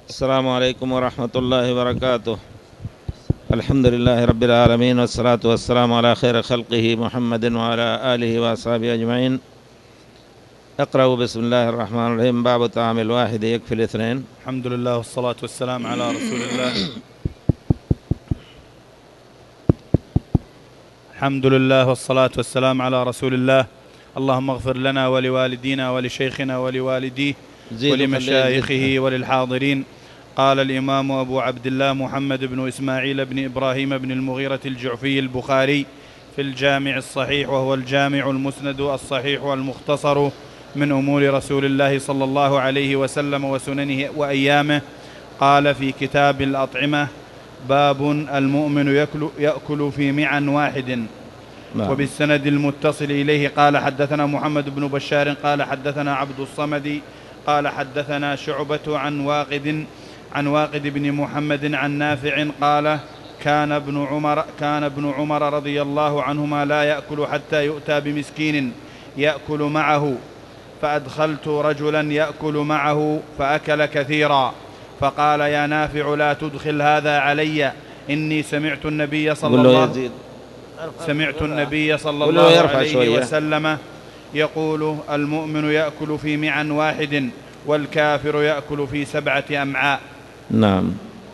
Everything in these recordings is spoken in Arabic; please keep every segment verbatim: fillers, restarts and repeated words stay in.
السلام عليكم ورحمة الله وبركاته. الحمد لله رب العالمين، والصلاة والسلام على خير خلقه محمد وعلى آله وأصحابه أجمعين. اقرأوا بسم الله الرحمن الرحيم. باب طعام الواحد يكفي الاثنين. الحمد لله والصلاة والسلام على رسول الله. الحمد لله والصلاة والسلام على رسول الله. اللهم اغفر لنا ولوالدينا ولشيخنا ولوالديه ولمشايخه وللحاضرين. قال الإمام أبو عبد الله محمد بن إسماعيل بن إبراهيم بن المغيرة الجعفي البخاري في الجامع الصحيح، وهو الجامع المسند الصحيح والمختصر من أمور رسول الله صلى الله عليه وسلم وسننه وأيامه. قال في كتاب الأطعمة: باب المؤمن يأكل, يأكل في معا واحد. نعم. وبالسند المتصل إليه قال حدثنا محمد بن بشار قال حدثنا عبد الصمد قال حدثنا شعبة عن واقد عن واقد بن محمد عن نافع قال: كان ابن عمر كان ابن عمر رضي الله عنهما لا يأكل حتى يؤتى بمسكين يأكل معه، فأدخلت رجلا يأكل معه فأكل كثيرا، فقال: يا نافع لا تدخل هذا علي، إني سمعت النبي صلى الله سمعت النبي صلى الله عليه وسلم يقول: المؤمن يأكل في معا واحد والكافر يأكل في سبعة أمعاء. نعم.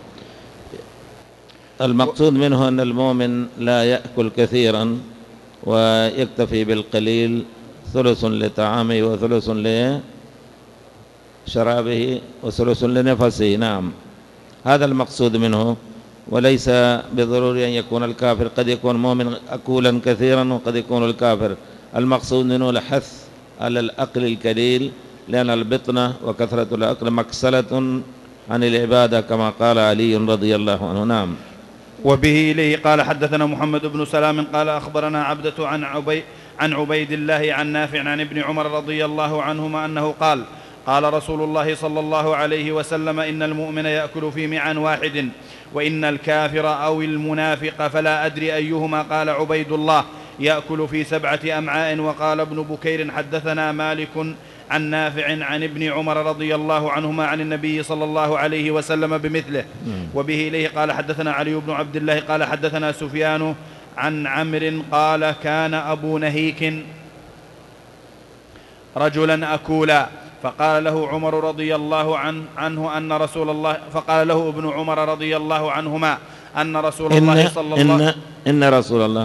المقصود منه أن المؤمن لا يأكل كثيرا ويكتفي بالقليل، ثلث لطعامه وثلث لشرابه وثلث لنفسه. نعم، هذا المقصود منه، وليس بضروري أن يكون الكافر. قد يكون مؤمن أكولا كثيرا وقد يكون الكافر. المقصود منه الحث على الأكل القليل، لأن البطنة وكثرة الأكل مكسلة عن العبادة كما قال علي رضي الله عنه. نعم. وبه إليه قال حدثنا محمد بن سلام قال أخبرنا عبدة عن عبي عن عبيد الله عن نافع عن ابن عمر رضي الله عنهما أنه قال: قال رسول الله صلى الله عليه وسلم: إن المؤمن يأكل في معا واحد، وإن الكافر أو المنافق فلا أدري أيهما. قال عبيد الله: يأكل في سبعة أمعاء. وقال ابن بكير حدثنا مالك عن نافع عن ابن عمر رضي الله عنهما عن النبي صلى الله عليه وسلم بمثله. وبه إليه قال حدثنا علي بن عبد الله قال حدثنا سفيان عن عمرو قال: كان أبو نهيك رجلا أكولا، فقال له عمر رضي الله عنه, عنه أن رسول الله فقال له ابن عمر رضي الله عنهما أن رسول الله صلى الله إن, إن رسول الله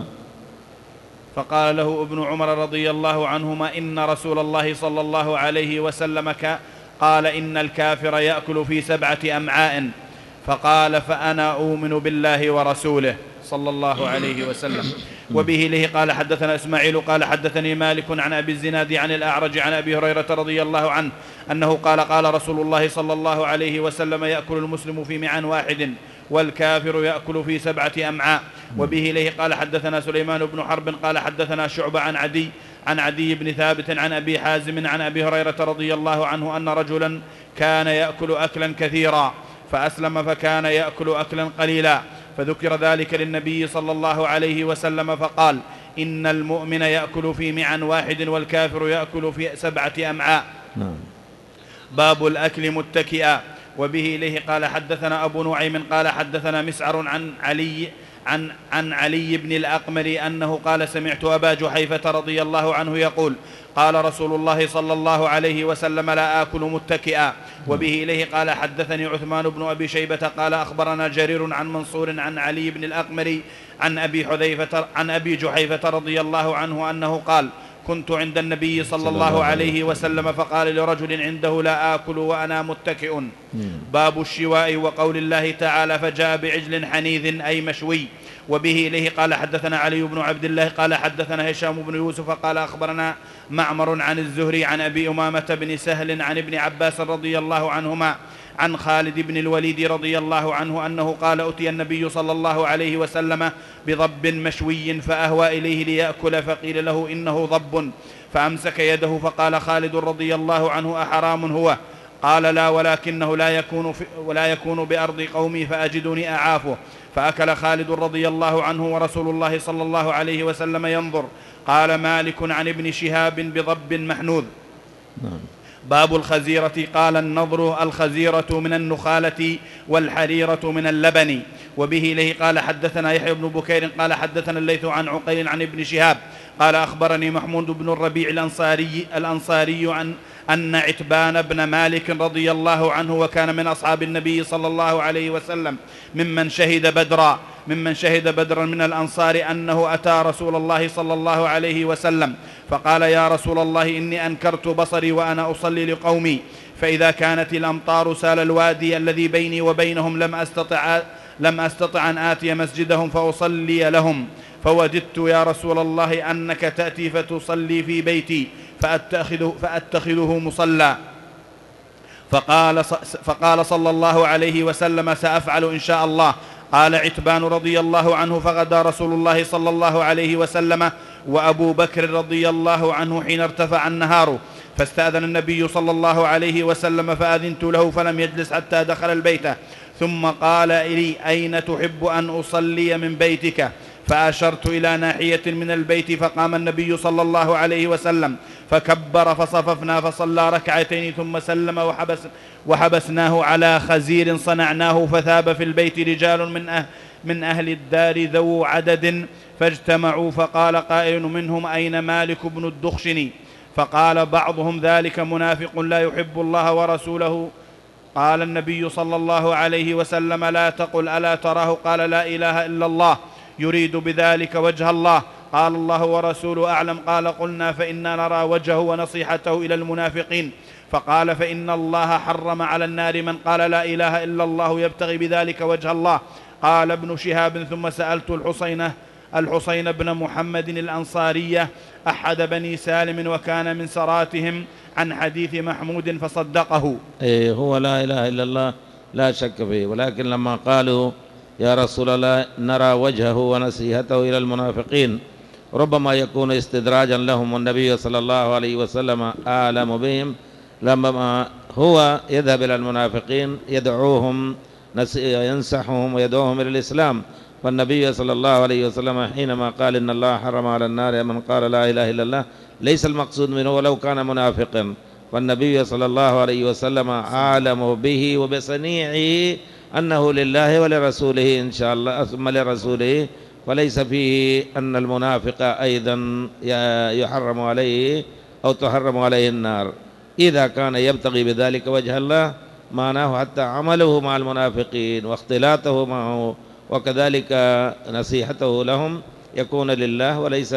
فقال له ابن عمر رضي الله عنهما إن رسول الله صلى الله عليه وسلم قال: إن الكافر يأكل في سبعة أمعاء. فقال: فأنا أؤمن بالله ورسوله صلى الله عليه وسلم. وبه له قال حدثنا إسماعيل قال حدثني مالك عن أبي الزناد عن الأعرج عن أبي هريرة رضي الله عنه أنه قال: قال رسول الله صلى الله عليه وسلم: يأكل المسلم في معا واحد والكافر يأكل في سبعة أمعاء. وبه إليه قال حدثنا سليمان بن حرب قال حدثنا شعبة عن عدي عن عدي بن ثابت عن أبي حازم عن أبي هريرة رضي الله عنه أن رجلا كان يأكل أكلا كثيرا فأسلم فكان يأكل أكلا قليلا، فذكر ذلك للنبي صلى الله عليه وسلم فقال: إن المؤمن يأكل في معا واحد والكافر يأكل في سبعة أمعاء. باب الأكل متكئا. وبه إليه قال حدثنا أبو نعيم قال حدثنا مسعر عن علي عن, عن علي بن الأقمر أنه قال: سمعت أبا جحيفة رضي الله عنه يقول: قال رسول الله صلى الله عليه وسلم: لا آكل متكئا. وبه إليه قال حدثني عثمان بن أبي شيبة قال أخبرنا جرير عن منصور عن علي بن الأقمر عن أبي, حذيفة عن أبي جحيفة رضي الله عنه أنه قال: كنت عند النبي صلى الله عليه وسلم فقال لرجل عنده: لا آكل وأنا متكئ. باب الشواء وقول الله تعالى: فجاء بعجل حنيذ أي مشوي. وبه إليه قال حدثنا علي بن عبد الله قال حدثنا هشام بن يوسف قال أخبرنا معمر عن الزهري عن أبي أمامة بن سهل عن ابن عباس رضي الله عنهما عن خالد بن الوليد رضي الله عنه أنه قال: أتي النبي صلى الله عليه وسلم بضب مشوي فأهوى إليه ليأكل، فقيل له: إنه ضب، فأمسك يده فقال خالد رضي الله عنه: أحرام هو؟ قال: لا، ولكنه لا يكون, في ولا يكون بأرض قومي فأجدني أعافه. فأكل خالد رضي الله عنه ورسول الله صلى الله عليه وسلم ينظر. قال مالك عن ابن شهاب: بضب محنوذ. باب الخزيرة. قال النضر: الخزيرة من النخالة والحريرة من اللبن. وبه إليه قال حدثنا يحيى بن بكير قال حدثنا الليث عن عقيل عن ابن شهاب قال أخبرني محمود بن الربيع الأنصاري, الأنصاري عن أن عتبان بن مالك رضي الله عنه وكان من أصحاب النبي صلى الله عليه وسلم ممن شهد بدرا ممن شهد بدرا من الأنصار أنه أتى رسول الله صلى الله عليه وسلم فقال: يا رسول الله، إني أنكرت بصري وأنا أصلي لقومي، فإذا كانت الأمطار سال الوادي الذي بيني وبينهم لم أستطع, لم أستطع أن آتي مسجدهم فأصلي لهم، فوددت يا رسول الله أنك تأتي فتصلي في بيتي فأتخذه, فأتخذه مصلى. فقال, فقال صلى الله عليه وسلم: سأفعل إن شاء الله. قال عتبان رضي الله عنه: فغدا رسول الله صلى الله عليه وسلم وأبو بكر رضي الله عنه حين ارتفع النهار، فاستأذن النبي صلى الله عليه وسلم فأذنت له فلم يجلس حتى دخل البيت، ثم قال لي: أين تحب أن أصلي من بيتك؟ فأشرت إلى ناحية من البيت، فقام النبي صلى الله عليه وسلم فكبر فصففنا فصلى ركعتين ثم سلم، وحبس وحبسناه على خزير صنعناه، فثاب في البيت رجال من أهل, من أهل الدار ذو عدد فاجتمعوا، فقال قائل منهم: أين مالك بن الدخشن؟ فقال بعضهم: ذلك منافق لا يحب الله ورسوله. قال النبي صلى الله عليه وسلم: لا تقل ألا تراه قال لا إله إلا الله يريد بذلك وجه الله. قال: الله ورسوله أعلم. قال: قلنا: فإنا نرى وجهه ونصيحته إلى المنافقين. فقال: فإن الله حرم على النار من قال لا إله إلا الله يبتغي بذلك وجه الله. قال ابن شهاب: ثم سألت الحسين الحسين بن محمد الأنصارية أحد بني سالم وكان من سراتهم عن حديث محمود فصدقه. إيه هو لا إله إلا الله لا شك فيه، ولكن لما قالوا: يا رسول الله، نرى وجهه ونصيحته إلى المنافقين، ربما يكون استدراجا لهم، والنبي صلى الله عليه وسلم أعلم بهم. لما هو يذهب إلى المنافقين يدعوهم ينصحهم ويدعوهم إلى الإسلام، فالنبي صلى الله عليه وسلم حينما قال: إن الله حرم على النار من قال لا إله إلا الله، ليس المقصود منه ولو كان منافقا، فالنبي صلى الله عليه وسلم أعلم به وبصنيعه أنه لله ولرسوله إن شاء الله ثم لرسوله، وليس فيه أن المنافق أيضا يحرم عليه أو تحرم عليه النار إذا كان يبتغي بذلك وجه الله، معناه حتى عمله مع المنافقين واختلاطه معه وكذلك نصيحته لهم يكون لله وليس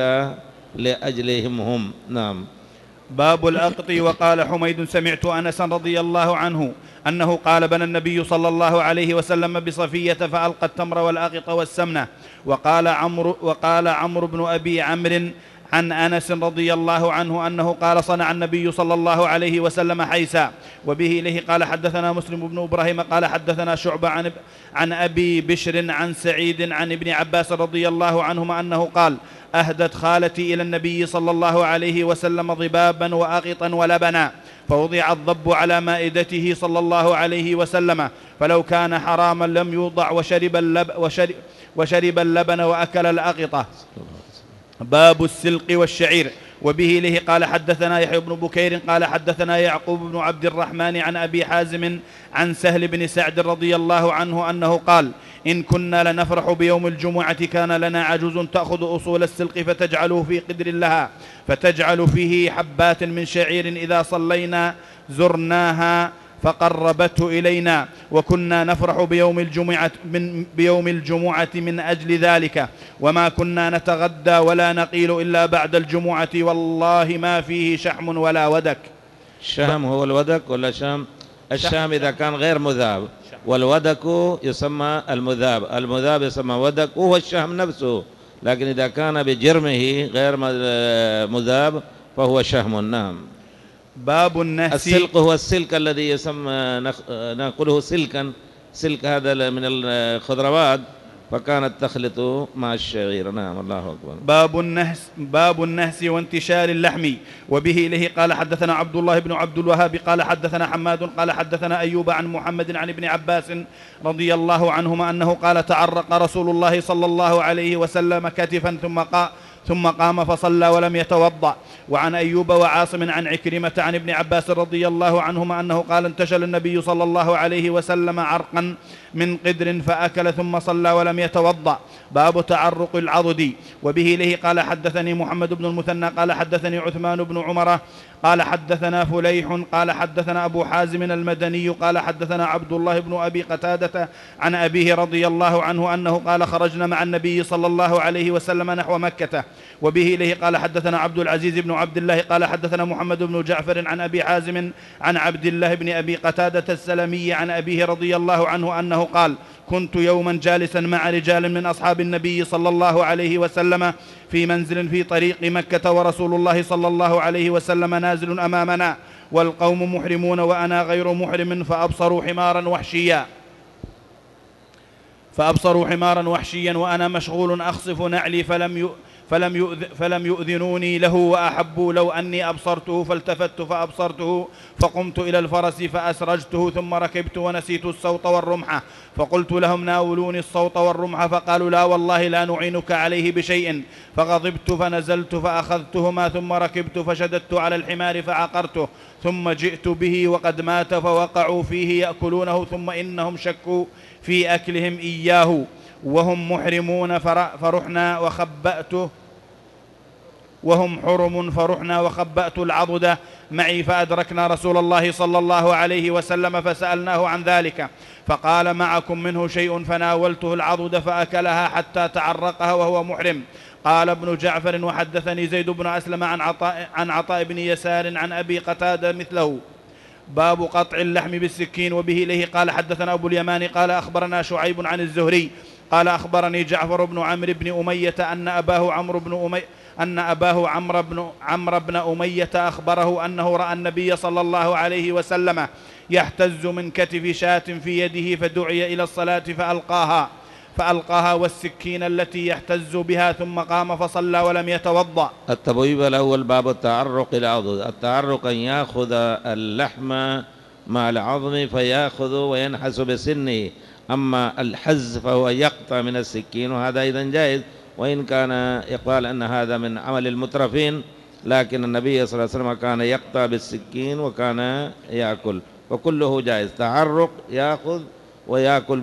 لأجلهم هم. نعم. باب الأقط. وقال حميد: سمعت أنسا رضي الله عنه أنه قال: بنى النبي صلى الله عليه وسلم بصفية فألقى التمر والأقط والسمنة. وقال عمرو وقال عمرو بن أبي عمرو عن أنس رضي الله عنه أنه قال: صنع النبي صلى الله عليه وسلم حيسا. وبه إليه قال حدثنا مسلم بن إبراهيم قال حدثنا شعبة عن, عن أبي بشر عن سعيد عن ابن عباس رضي الله عنهما أنه قال: أهدت خالتي إلى النبي صلى الله عليه وسلم ضبابا وأقطا ولبنا، فوضع الضب على مائدته صلى الله عليه وسلم، فلو كان حراما لم يوضع، وشرب, اللب وشرب, وشرب اللبن وأكل الأقطة. باب السلق والشعير. وبه إليه قال حدثنا يحيى بن بكير قال حدثنا يعقوب بن عبد الرحمن عن أبي حازم عن سهل بن سعد رضي الله عنه أنه قال: إن كنا لنفرح بيوم الجمعة كان لنا عجوز تأخذ أصول السلق فتجعله في قدر لها، فتجعل فيه حبات من شعير، إذا صلينا زرناها فقربته إلينا، وكنا نفرح بيوم الجمعة من, بيوم الجمعة من أجل ذلك، وما كنا نتغدى ولا نقيل إلا بعد الجمعة، والله ما فيه شحم ولا ودك. الشهم هو الودك ولا شام؟ الشام إذا كان غير مذاب، والودك يسمى المذاب، المذاب يسمى ودك وهو الشهم نفسه، لكن إذا كان بجرمه غير مذاب فهو شهم. نعم. باب النهس. السلق هو السلك الذي يسمى نقوله سلكا، سلك هذا من الخضروات، فكانت تخلط مع الشعير. نعم. الله أكبر. باب النهس. باب النهس وانتشار اللحم. وبه إليه قال حدثنا عبد الله بن عبد الوهاب قال حدثنا حماد قال حدثنا أيوب عن محمد عن ابن عباس رضي الله عنهما أنه قال: تعرق رسول الله صلى الله عليه وسلم كتفا ثم قال ثم قام فصلى ولم يتوضأ. وعن أيوب وعاصم عن عكرمة عن ابن عباس رضي الله عنهما أنه قال انتشل النبي صلى الله عليه وسلم عرقا من قدر فأكل ثم صلى ولم يتوضأ. باب تعرق العضد. وبه إليه قال حدثني محمد بن المثنى قال حدثني عثمان بن عمر قال حدثنا فليح قال حدثنا أبو حازم المدني قال حدثنا عبد الله بن أبي قتادة عن أبيه رضي الله عنه أنه قال خرجنا مع النبي صلى الله عليه وسلم نحو مكة. وبه إليه قال حدثنا عبد العزيز بن عبد الله قال حدثنا محمد بن جعفر عن أبي حازم عن عبد الله بن أبي قتادة السلمي عن أبيه رضي الله عنه أنه قال كنت يوما جالسا مع رجال من أصحاب النبي صلى الله عليه وسلم في منزل في طريق مكة ورسول الله صلى الله عليه وسلم نازل أمامنا والقوم محرمون وأنا غير محرم فأبصروا حمارا وحشيا فأبصروا حمارا وحشيا وأنا مشغول أخصف نعلي فلم ي... فلم, يؤذ فلم يؤذنوني له وأحبوا لو أني أبصرته فالتفت فأبصرته فقمت إلى الفرس فأسرجته ثم ركبت ونسيت الصوت والرمح فقلت لهم ناولوني الصوت والرمح فقالوا لا والله لا نعينك عليه بشيء فغضبت فنزلت فأخذتهما ثم ركبت فشددت على الحمار فعقرته ثم جئت به وقد مات فوقعوا فيه يأكلونه ثم إنهم شكوا في أكلهم إياه وهم محرمون فرحنا وخبأته وهم حرم فرحنا وخبأت العضد معي فأدركنا رسول الله صلى الله عليه وسلم فسألناه عن ذلك فقال معكم منه شيء فناولته العضد فأكلها حتى تعرقها وهو محرم. قال ابن جعفر وحدثني زيد بن أسلم عن عطاء, عن عطاء بن يسار عن أبي قتادة مثله. باب قطع اللحم بالسكين. وبه إليه قال حدثنا أبو اليمان قال أخبرنا شعيب عن الزهري قال أخبرني جعفر بن عمرو بن أمية أن أباه عمرو بن أمية أن أباه عمرو بن عمرو بن أمية أخبره أنه رأى النبي صلى الله عليه وسلم يحتز من كتف شاة في يده فدعي إلى الصلاة فألقاها فألقاها والسكين التي يحتز بها ثم قام فصلى ولم يتوضأ. التبويب الأول باب التعرق العضد. التعرق أن يأخذ اللحم مع العظم فيأخذ وينحس بسنه، أما الحز فهو يقطع من السكين وهذا أيضا جائز، وإن كان يقال أن هذا من عمل المترفين، لكن النبي صلى الله عليه وسلم كان يقطع بالسكين وكان يأكل، وكله جائز. تعرق يأخذ ويأكل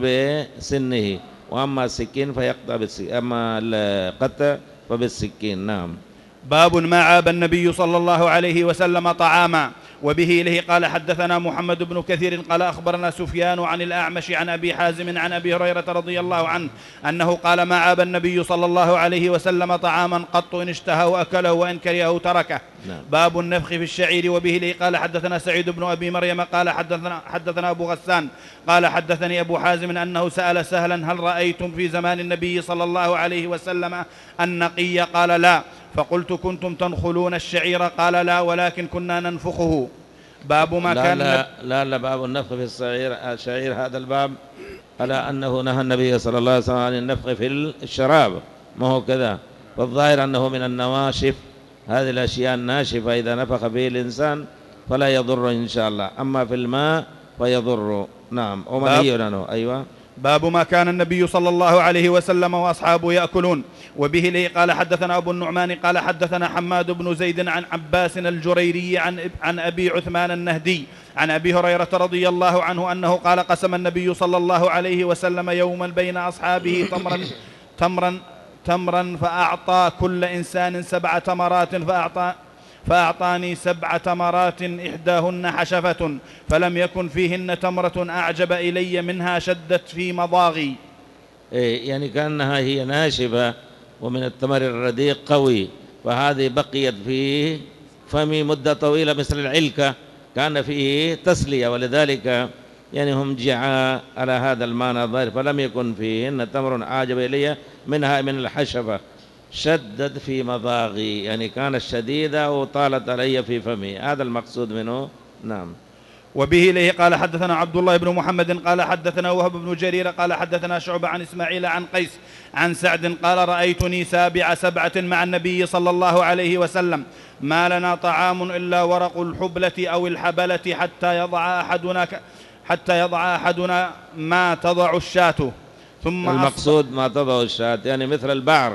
بسنه، وأما السكين فيقطع بالسكين، أما القطع فبالسكين. نعم. باب ما عاب النبي صلى الله عليه وسلم طعاما. وبه إليه قال حدثنا محمد بن كثير قال أخبرنا سفيان عن الأعمش عن أبي حازم عن أبي هريرة رضي الله عنه أنه قال ما عاب النبي صلى الله عليه وسلم طعاما قط إن اشتهى أكله وإن كرهه تركه. نعم. باب النفخ في الشعير. وبه إليه قال حدثنا سعيد بن أبي مريم قال حدثنا, حدثنا أبو غسان قال حدثني أبو حازم أنه سأل سهلا هل رأيتم في زمان النبي صلى الله عليه وسلم النقي؟ قال لا. فقلت كنتم تنخلون الشعير؟ قال لا ولكن كنا ننفخه. باب ما لا كان لا, لا لا باب النفخ في الشعير. الشعير هذا الباب على أنه نهى النبي صلى الله عليه وسلم عن النفخ في الشراب، ما هو كذا، فالظاهر أنه من النواشف، هذه الأشياء الناشفة إذا نفخ به الإنسان فلا يضر إن شاء الله، أما في الماء فيضر. نعم. ومنهي عنه. أيوة. باب ما كان النبي صلى الله عليه وسلم وأصحابه يأكلون. وبه لي قال حدثنا أبو النعمان قال حدثنا حماد بن زيد عن عباس الجريري عن, عن أبي عثمان النهدي عن أبي هريرة رضي الله عنه أنه قال قسم النبي صلى الله عليه وسلم يوما بين أصحابه تمرا تمرا تمرا فأعطى كل إنسان سبع تمرات فأعطى فأعطاني سبع تمرات إحداهن حشفة فلم يكن فيهن تمرة أعجب إلي منها شدت في مضاغي. إيه يعني كأنها هي ناشفة ومن التمر الرديء قوي، فهذه بقيت في فمي مدة طويلة مثل العلكة، كان فيه تسلية، ولذلك يعني هم جاء على هذا المعنى الظاهر، فلم يكن فيهن تمر أعجب إلي منها من الحشفة شدد في مضاغي، يعني كانت شديدة وطالت علي في فمي، هذا المقصود منه. نعم. وبه إليه قال حدثنا عبد الله بن محمد قال حدثنا وهب بن جرير قال حدثنا شعبة عن إسماعيل عن قيس عن سعد قال رأيتني سابع سبعة مع النبي صلى الله عليه وسلم ما لنا طعام إلا ورق الحبلة أو الحبلة حتى يضع أحدنا حتى يضع أحدنا ما تضع الشاة. ثم المقصود ما تضع الشاة يعني مثل البعر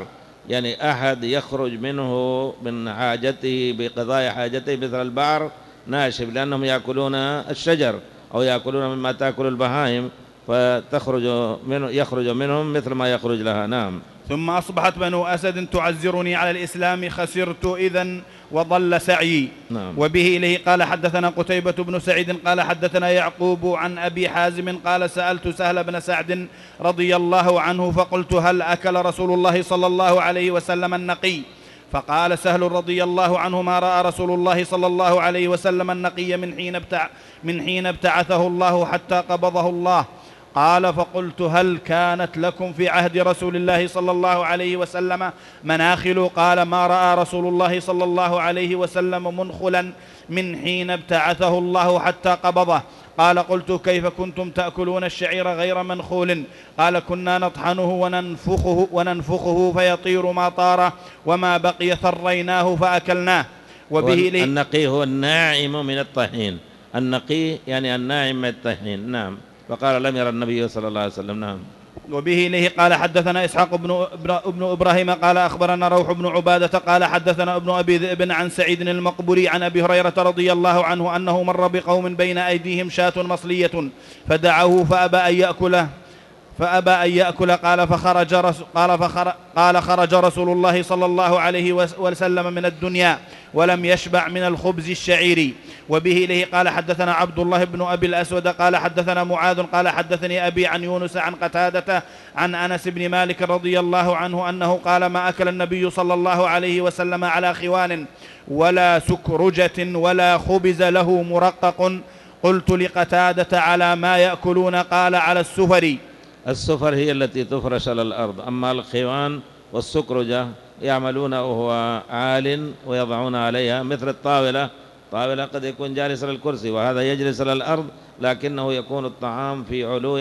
يعني أحد يخرج منه من حاجته بقضاء حاجته مثل البعر ناشف، لأنهم يأكلون الشجر أو يأكلون مما تأكل البهائم، فتخرج منه يخرج منهم مثل ما يخرج لها. نعم. ثم أصبحت بنو أسد تعزرني على الإسلام، خسرت إذن وضل سعيي. نعم. وبه إليه قال حدثنا قتيبة بن سعيد قال حدثنا يعقوب عن أبي حازم قال سألت سهل بن سعد رضي الله عنه فقلت هل أكل رسول الله صلى الله عليه وسلم النقي؟ فقال سهل رضي الله عنه ما رأى رسول الله صلى الله عليه وسلم النقي من حين ابتع من حين ابتعثه الله حتى قبضه الله. قال فقلت هل كانت لكم في عهد رسول الله صلى الله عليه وسلم مناخل؟ قال ما رأى رسول الله صلى الله عليه وسلم منخلا من حين ابتعثه الله حتى قبضه. قال قلت كيف كنتم تأكلون الشعير غير منخول؟ قال كنا نطحنه وننفخه, وننفخه فيطير ما طار وما بقي ثريناه فأكلناه. وبه النقي هو الناعم من الطحين، النقي يعني الناعم من الطحين. نعم. فقال لم يرى النبي صلى الله عليه وسلم. نعم. وبه إليه قال حدثنا إسحاق بن, ابن إبراهيم قال أخبرنا روح بن عبادة قال حدثنا ابن أبي ذئب عن سعيد المقبري عن أبي هريرة رضي الله عنه أنه مر بقوم بين أيديهم شاة مصلية فدعوه فأبى أن يأكله فأبى أن يأكل قال فخرج رسول قال, فخر قال خرج رسول الله صلى الله عليه وسلم من الدنيا ولم يشبع من الخبز الشعيري. وبه إليه قال حدثنا عبد الله بن أبي الأسود قال حدثنا معاذ قال حدثني أبي عن يونس عن قتادة عن أنس بن مالك رضي الله عنه أنه قال ما أكل النبي صلى الله عليه وسلم على خوان ولا سكرجة ولا خبز له مرقق. قلت لقتادة على ما يأكلون؟ قال على السفر. السفر هي التي تفرش على الأرض، أما الخوان والسكرجة يعملون وهو عال ويضعون عليها مثل الطاولة. طاولة قد يكون جالس على الكرسي وهذا يجلس على الأرض، لكنه يكون الطعام في علو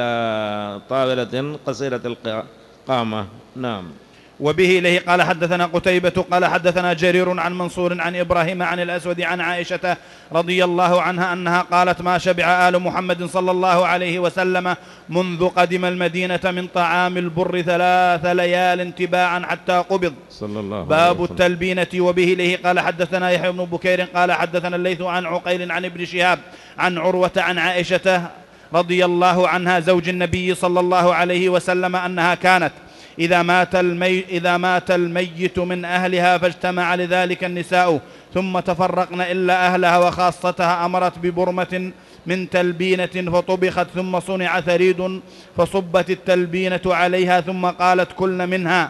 على طاولة قصيرة القامة. نعم. وبه إليه قال حدثنا قتيبة قال حدثنا جرير عن منصور عن إبراهيم عن الأسود عن عائشة رضي الله عنها أنها قالت ما شبع آل محمد صلى الله عليه وسلم منذ قدم المدينة من طعام البر ثلاث ليال تباعا حتى قبض. صلى الله باب التلبينة. وبه إليه قال حدثنا يحيى بن بكير قال حدثنا الليث عن عقيل عن ابن شهاب عن عروة عن عائشة رضي الله عنها زوج النبي صلى الله عليه وسلم أنها كانت إذا مات, المي إذا مات الميت من أهلها فاجتمع لذلك النساء ثم تفرقن إلا أهلها وخاصتها أمرت ببرمة من تلبينة فطبخت ثم صنع ثريد فصبت التلبينة عليها ثم قالت كلن منها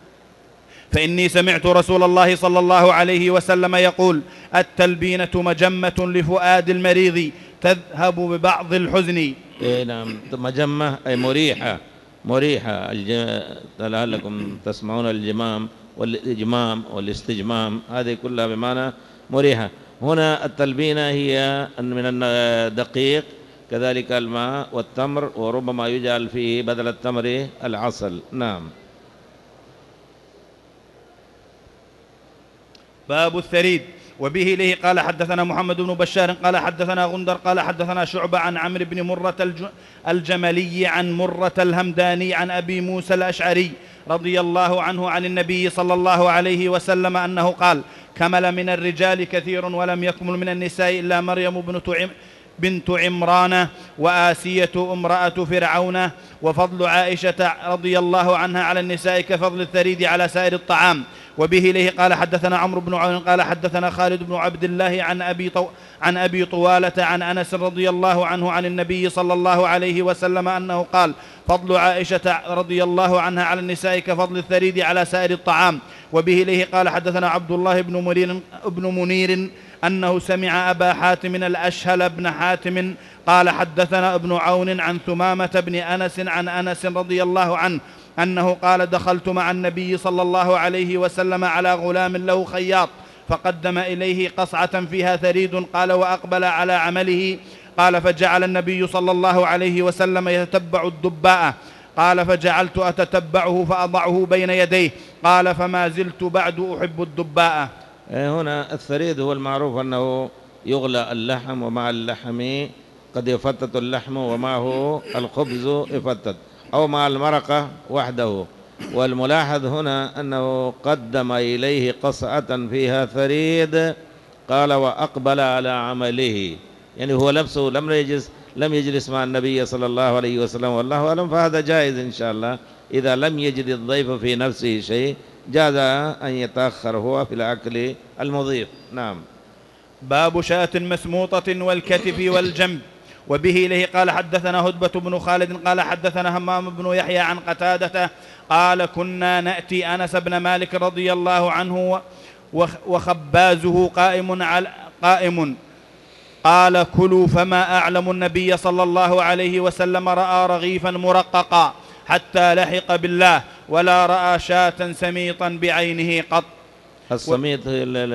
فإني سمعت رسول الله صلى الله عليه وسلم يقول التلبينة مجمة لفؤاد المريض تذهب ببعض الحزن. إيه نعم. مجمة أي مريحة، مريحة. لعلكم تسمعون الجمام والإجمام والاستجمام، هذه كلها بمعنى مريحة. هنا التلبينة هي من الدقيق كذلك الماء والتمر، وربما يجعل فيه بدل التمر العسل. نعم. باب الثريد. وبه إليه قال حدثنا محمد بن بشار قال حدثنا غندر قال حدثنا شعبة عن عمرو بن مرة الجملي عن مرة الهمداني عن أبي موسى الأشعري رضي الله عنه عن النبي صلى الله عليه وسلم أنه قال كمل من الرجال كثير ولم يكمل من النساء إلا مريم بنت بنت عمران وآسية امرأة فرعون وفضل عائشة رضي الله عنها على النساء كفضل الثريد على سائر الطعام. وبه إليه قال حدثنا عمرو بن عون قال حدثنا خالد بن عبد الله عن أبي, طو عن أبي طوالة عن أنس رضي الله عنه عن النبي صلى الله عليه وسلم أنه قال فضل عائشة رضي الله عنها على النساء كفضل الثريد على سائر الطعام. وبه إليه قال حدثنا عبد الله بن منير, بن منير أنه سمع أبا حاتم الأشهل بن حاتم قال حدثنا ابن عون عن ثمامة بن أنس عن أنس رضي الله عنه أنه قال دخلت مع النبي صلى الله عليه وسلم على غلام له خياط فقدم إليه قصعة فيها ثريد قال وأقبل على عمله قال فجعل النبي صلى الله عليه وسلم يتتبع الدباء قال فجعلت أتتبعه فأضعه بين يديه قال فما زلت بعد أحب الدباء. هنا الثريد هو المعروف أنه يغلى اللحم ومع اللحم قد يفتت اللحم ومعه الخبز يفتت، أو مع المرقة وحده. والملاحظ هنا أنه قدم إليه قصعة فيها ثريد، قال وأقبل على عمله، يعني هو نفسه لم يجلس لم يجلس مع النبي صلى الله عليه وسلم، والله أعلم، فهذا جائز إن شاء الله. إذا لم يجد الضيف في نفسه شيء جاز أن يتأخر هو في الأكل المضيف. نعم. باب شاة مسموطة والكتف والجنب. وبه إليه قال حدثنا هدبة بن خالد قال حدثنا همام بن يحيى عن قتادة قال كنا نأتي أنس بن مالك رضي الله عنه وخبازه قائم على قائم قال كلوا، فما أعلم النبي صلى الله عليه وسلم رأى رغيفا مرققا حتى لحق بالله، ولا رأى شاة سميطا بعينه قط. السميط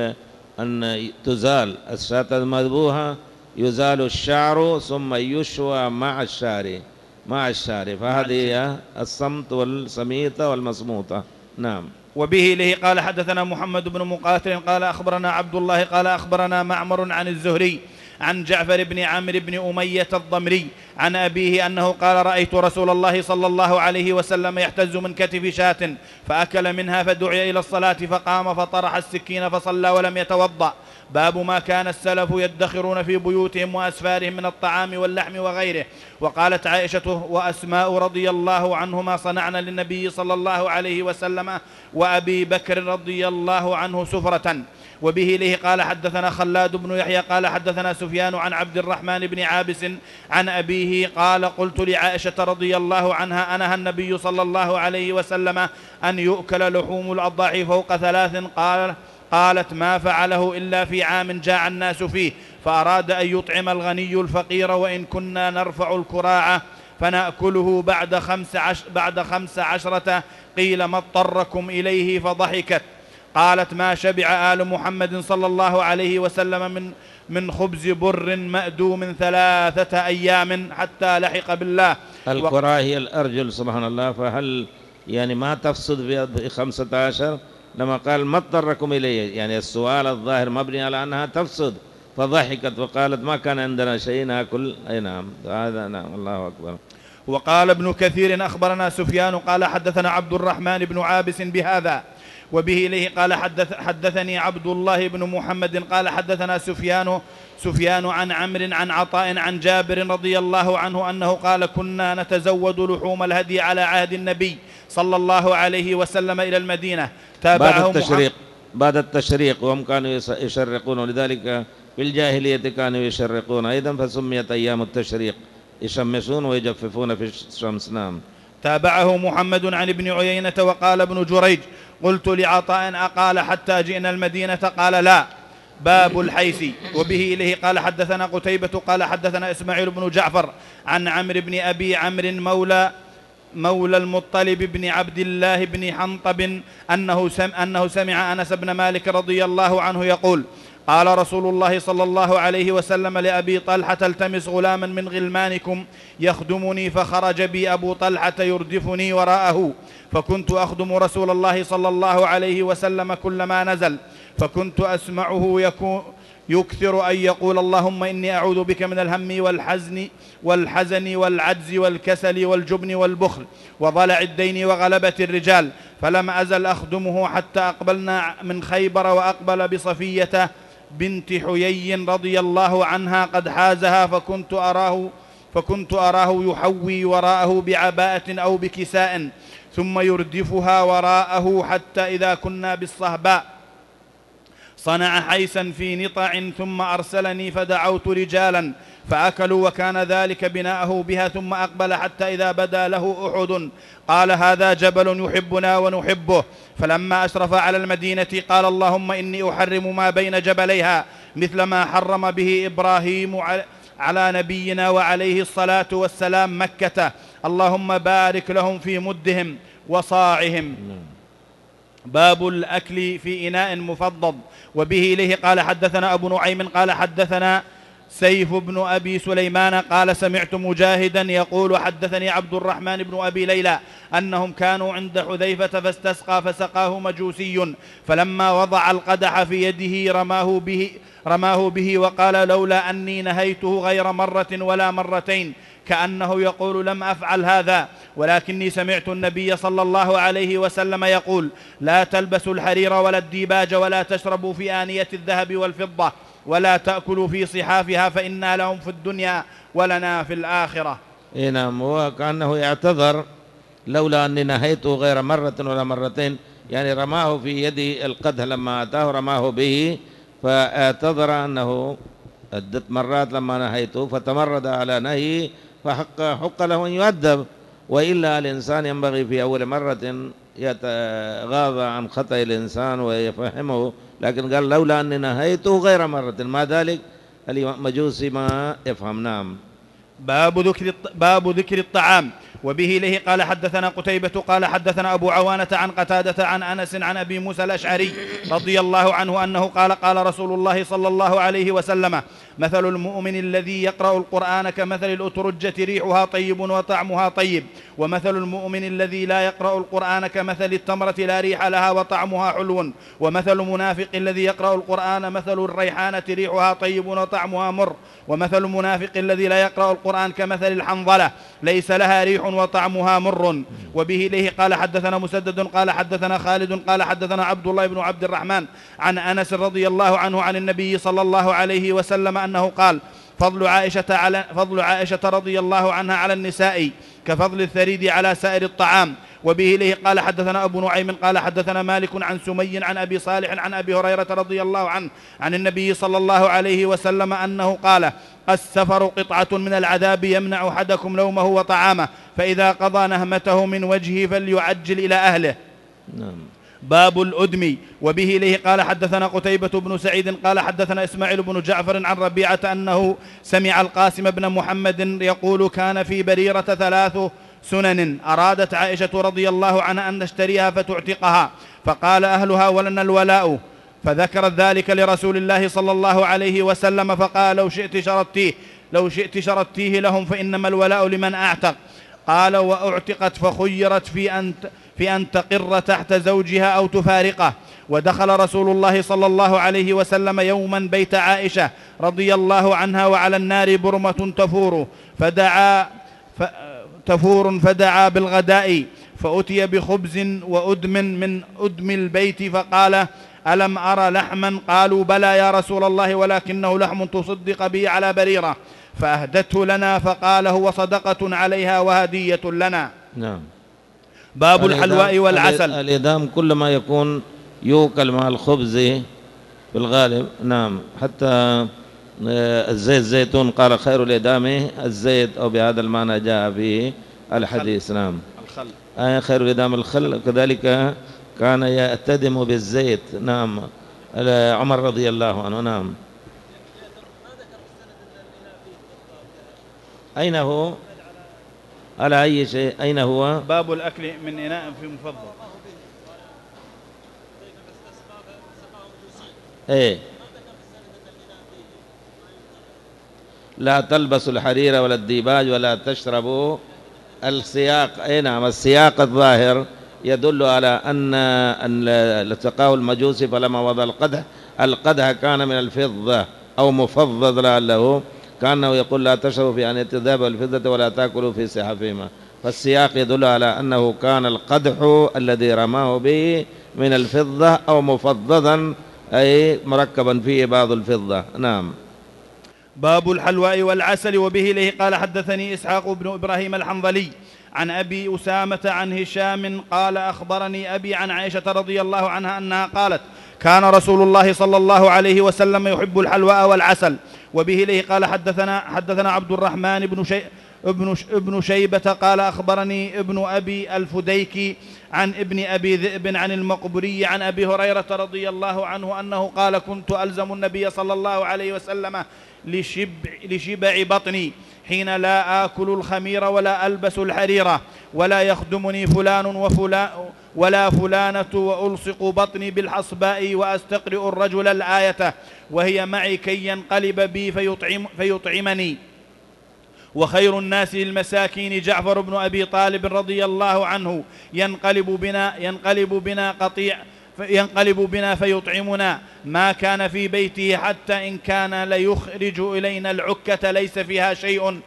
أن تزال الشاة المذبوحة، يزال الشعر ثم يشوى مع الشعر مع الشعر فهذه الصمت والسميطة والمصموطة. نعم. وبه إليه قال حدثنا محمد بن مقاتل قال أخبرنا عبد الله قال أخبرنا معمر عن الزهري عن جعفر بن عمرو بن أمية الضمري عن أبيه أنه قال رأيت رسول الله صلى الله عليه وسلم يحتز من كتف شاة فأكل منها فدعي إلى الصلاة فقام فطرح السكين فصلى ولم يتوضأ. باب ما كان السلف يدخرون في بيوتهم وأسفارهم من الطعام واللحم وغيره. وقالت عائشة وأسماء رضي الله عنهما صنعنا للنبي صلى الله عليه وسلم وأبي بكر رضي الله عنه سفرة. وبه إليه قال حدثنا خلاد بن يحيى قال حدثنا سفيان عن عبد الرحمن بن عابس عن أبيه قال قلت لعائشة رضي الله عنها أنهى النبي صلى الله عليه وسلم أن يؤكل لحوم الأضاحي فوق ثلاث؟ قال قالت ما فعله إلا في عام جاع الناس فيه فأراد أن يطعم الغني الفقير وإن كنا نرفع الكراعة فنأكله بعد خمس, عش بعد خمس عشرة. قيل ما اضطركم إليه؟ فضحكت. قالت ما شبع آل محمد صلى الله عليه وسلم من, من خبز بر مأدوم ثلاثة أيام حتى لحق بالله. الكراع هي الأرجل سبحان الله، فهل يعني ما تفسد في خمسة عشر لما قال ما اضطركم إليه؟ يعني السؤال الظاهر مبني على أنها تفسد، فضحكت وقالت ما كان عندنا شيء نأكل. أي نعم، هذا نعم، الله أكبر. وقال ابن كثير أخبرنا سفيان قال حدثنا عبد الرحمن بن عابس بهذا. وبه إليه قال حدث حدثني عبد الله بن محمد قال حدثنا سفيان سفيان عن عمرو عن عطاء عن جابر رضي الله عنه أنه قال كنا نتزود لحوم الهدي على عهد النبي صلى الله عليه وسلم إلى المدينة. تابعه بعد التشريق بعد التشريق وهم كانوا يشرقون، ولذلك في الجاهلية كانوا يشرقون أيضا، فسميت أيام التشريق، يشمسون ويجففون في الشمس. نعم. تابعه محمد عن ابن عيينة وقال ابن جريج قلت لعطاء أقال حتى جئنا المدينة؟ قال لا. باب الحيث. وبه إليه قال حدثنا قتيبة قال حدثنا إسماعيل بن جعفر عن عمرو بن أبي عمرو مولى مولى المطلب بن عبد الله بن حنطب أنه, سم أنه سمع أنس بن مالك رضي الله عنه يقول قال رسول الله صلى الله عليه وسلم لأبي طلحة التمس غلاما من غلمانكم يخدمني، فخرج بي أبو طلحة يردفني وراءه، فكنت أخدم رسول الله صلى الله عليه وسلم كلما نزل، فكنت أسمعه يكون يكثر أن يقول اللهم إني أعوذ بك من الهم والحزن والحزن والعجز والكسل والجبن والبخل وضلع الدين وغلبة الرجال، فلم أزل أخدمه حتى أقبلنا من خيبر، وأقبل بصفية بنت حيي رضي الله عنها قد حازها، فكنت أراه فكنت أراه يحوي وراءه بعباءة أو بكساء ثم يردفها وراءه حتى إذا كنا بالصهباء صنع حيسا في نطع ثم أرسلني فدعوت رجالا فأكلوا، وكان ذلك بناءه بها، ثم أقبل حتى إذا بدا له أحد قال هذا جبل يحبنا ونحبه، فلما أشرف على المدينة قال اللهم إني أحرم ما بين جبليها مثل ما حرم به إبراهيم على نبينا وعليه الصلاة والسلام مكة، اللهم بارك لهم في مدهم وصاعهم. باب الأكل في إناء مفضض. وبه إليه قال حدثنا أبو نعيم قال حدثنا سيف بن أبي سليمان قال سمعت مجاهدا يقول حدثني عبد الرحمن بن أبي ليلى أنهم كانوا عند حذيفة فاستسقى فسقاه مجوسي، فلما وضع القدح في يده رماه به, رماه به وقال لولا أني نهيته غير مرة ولا مرتين، كأنه يقول لم أفعل هذا، ولكني سمعت النبي صلى الله عليه وسلم يقول لا تلبسوا الحرير ولا الديباج ولا تشربوا في آنية الذهب والفضة ولا تأكلوا في صحافها فإنا لهم في الدنيا ولنا في الآخرة. إيه نعم، وكأنه يعتذر لولا أني نهيته غير مرة ولا مرتين، يعني رماه في يد القدح لما أتاه رماه به، فاعتذر أنه عدة مرات لما نهيته فتمرد على نهي، فحق حق له أن يؤدب، وإلا الإنسان ينبغي في أول مرة يتغاضى عن خطأ الإنسان ويفهمه، لكن قال لولا أني نهيته غير مرة، ما ذلك المجوسي ما يفهم. نعم. باب ذكر باب ذكر الطعام. وبه إليه قال حدثنا قتيبة قال حدثنا أبو عوانة عن قتادة عن أنس عن أبي موسى الأشعري رضي الله عنه أنه قال قال رسول الله صلى الله عليه وسلم مثل المؤمن الذي يقرأ القرآن كمثل الأترجة ريحها طيب وطعمها طيب، ومثل المؤمن الذي لا يقرأ القرآن كمثل التمرة لا ريح لها وطعمها حلو، ومثل المنافق الذي يقرأ القرآن مثل الريحانة ريحها طيب وطعمها مر، ومثل المنافق الذي لا يقرأ القرآن كمثل الحنظلة ليس لها ريح وطعمها مر. وبه إليه قال حدثنا مسدد قال حدثنا خالد قال حدثنا عبد الله بن عبد الرحمن عن أنس رضي الله عنه عن النبي صلى الله عليه وسلم أنه قال فضل عائشة, على فضل عائشة رضي الله عنها على النساء كفضل الثريد على سائر الطعام. وبه إليه قال حدثنا أبو نعيم قال حدثنا مالك عن سمي عن أبي صالح عن أبي هريرة رضي الله عنه عن النبي صلى الله عليه وسلم أنه قال السفر قطعة من العذاب يمنع أحدكم نومه وطعامه، فإذا قضى نهمته من وجهه فليعجل إلى أهله. نعم. باب الأدم. وبه إليه قال حدثنا قتيبة بن سعيد قال حدثنا إسماعيل بن جعفر عن ربيعة أنه سمع القاسم بن محمد يقول كان في بريرة ثلاث سنن أرادت عائشة رضي الله عنها أن نشتريها فتعتقها، فقال أهلها ولنا الولاء، فذكرت ذلك لرسول الله صلى الله عليه وسلم فقال لو شئت شرطتيه لو شئت شرطتيه لهم فإنما الولاء لمن أعتق. قال وأعتقت فخيرت في أن في أن تقر تحت زوجها أو تفارقه. ودخل رسول الله صلى الله عليه وسلم يوما بيت عائشة رضي الله عنها وعلى النار برمة تفور فدعا ف تفور فدعا بالغداء فأتي بخبز وأدم من أدم البيت فقال ألم أرى لحما؟ قالوا بلى يا رسول الله ولكنه لحم تصدق به على بريرة، فأهدته لنا فقال هو صدقة عليها وهدية لنا. نعم. باب الحلواء والعسل. الإدام كل ما يكون يوكل مع الخبز في الغالب. نعم. حتى الزيت زيتون قال خير الإدام الزيت، أو بهذا المعنى جاء في الحديث. نعم. الخل. آه خير الإدام الخل، كذلك كان يأتدم بالزيت. نعم. عمر رضي الله عنه. نعم. أين هو؟ على أي شيء؟ أين هو؟ باب الأكل من إناء في مفضل. إيه لا تلبسوا الحرير ولا الديباج ولا تشربوا. السياق أي نعم، السياق الظاهر يدل على أن أن التقاه المجوسي فلما وضع القدح القدح كان من الفضة أو مفضض لعله، كأنه يقول لا تشربوا في آنية الذهب والفضة ولا تأكلوا في صحافهما، فالسياق يدل على أنه كان القدح الذي رماه به من الفضة أو مفضضا أي مركبا فيه بعض الفضة. نعم. باب الحلواء والعسل. وبه إليه قال حدثني إسحاق بن إبراهيم الحنظلي عن أبي أسامة عن هشام قال أخبرني أبي عن عائشة رضي الله عنها أنها قالت كان رسول الله صلى الله عليه وسلم يحب الحلواء والعسل. وبه إليه قال حدثنا حدثنا عبد الرحمن بن شيء ابن ابن شيبة قال أخبرني ابن أبي الفديك عن ابن أبي ذئب عن المقبري عن أبي هريرة رضي الله عنه أنه قال كنت ألزم النبي صلى الله عليه وسلم لشبع, لشبع بطني حين لا آكل الخمير ولا ألبس الحريرة ولا يخدمني فلان وفلان, ولا فلانة وألصق بطني بالحصباء وأستقرئ الرجل الآية وهي معي كي ينقلب بي فيطعم فيطعمني. وخير الناس للمساكين جعفر بن أبي طالب رضي الله عنه ينقلب بنا ينقلب بنا قطيع ينقلب بنا فيطعمنا ما كان في بيته، حتى إن كان ليخرج إلينا العكة ليس فيها شيء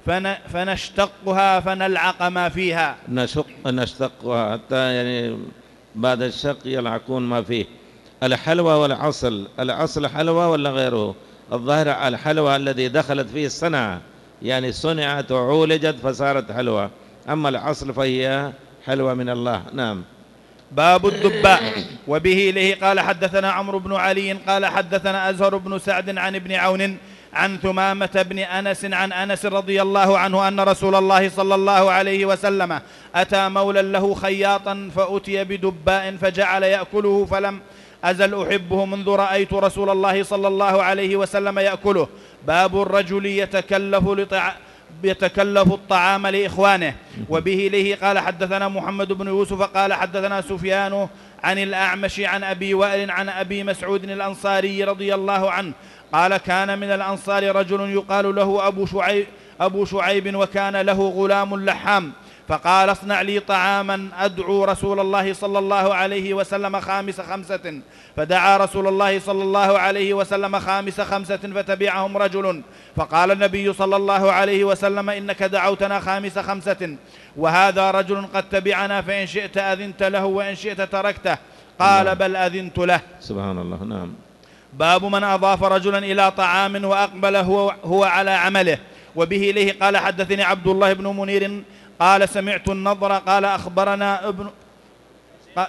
فنشتقها فنلعق ما فيها. نشق نشتقها حتى يعني بعد الشق يلعقون ما فيه. الحلوى والعسل، العسل حلوى ولا غيره؟ الظاهر الحلوى الذي دخلت فيه الصنعة، يعني صنعت وعولجت فصارت حلوى، أما العسل فهي حلوى من الله. نعم. باب الدباء. وبه إليه قال حدثنا عمرو بن علي قال حدثنا أزهر بن سعد عن ابن عون عن ثمامة بن أنس عن أنس رضي الله عنه أن رسول الله صلى الله عليه وسلم أتى مولا له خياطا فأتي بدباء فجعل يأكله فلم أزل أحبه منذ رأيت رسول الله صلى الله عليه وسلم يأكله. باب الرجل يتكلف لطع... يتكلف الطعام لإخوانه. وبه إليه قال حدثنا محمد بن يوسف قال حدثنا سفيان عن الأعمش عن أبي وائل عن أبي مسعود الأنصاري رضي الله عنه قال كان من الأنصار رجل يقال له أبو شعيب, أبو شعيب وكان له غلام لحام، فقال اصنع لي طعاما أدعو رسول الله صلى الله عليه وسلم خامس خمسة، فدعا رسول الله صلى الله عليه وسلم خامس خمسة فتبعهم رجل، فقال النبي صلى الله عليه وسلم إنك دعوتنا خامس خمسة وهذا رجل قد تبعنا، فإن شئت أذنت له وإن شئت تركته. قال بل أذنت له. سبحان الله. نعم. باب من أضاف رجلا إلى طعام وأقبل هو, هو على عمله. وبه إليه قال حدثني عبد الله بن منير قال سمعت النضر قال أخبرنا ابن قال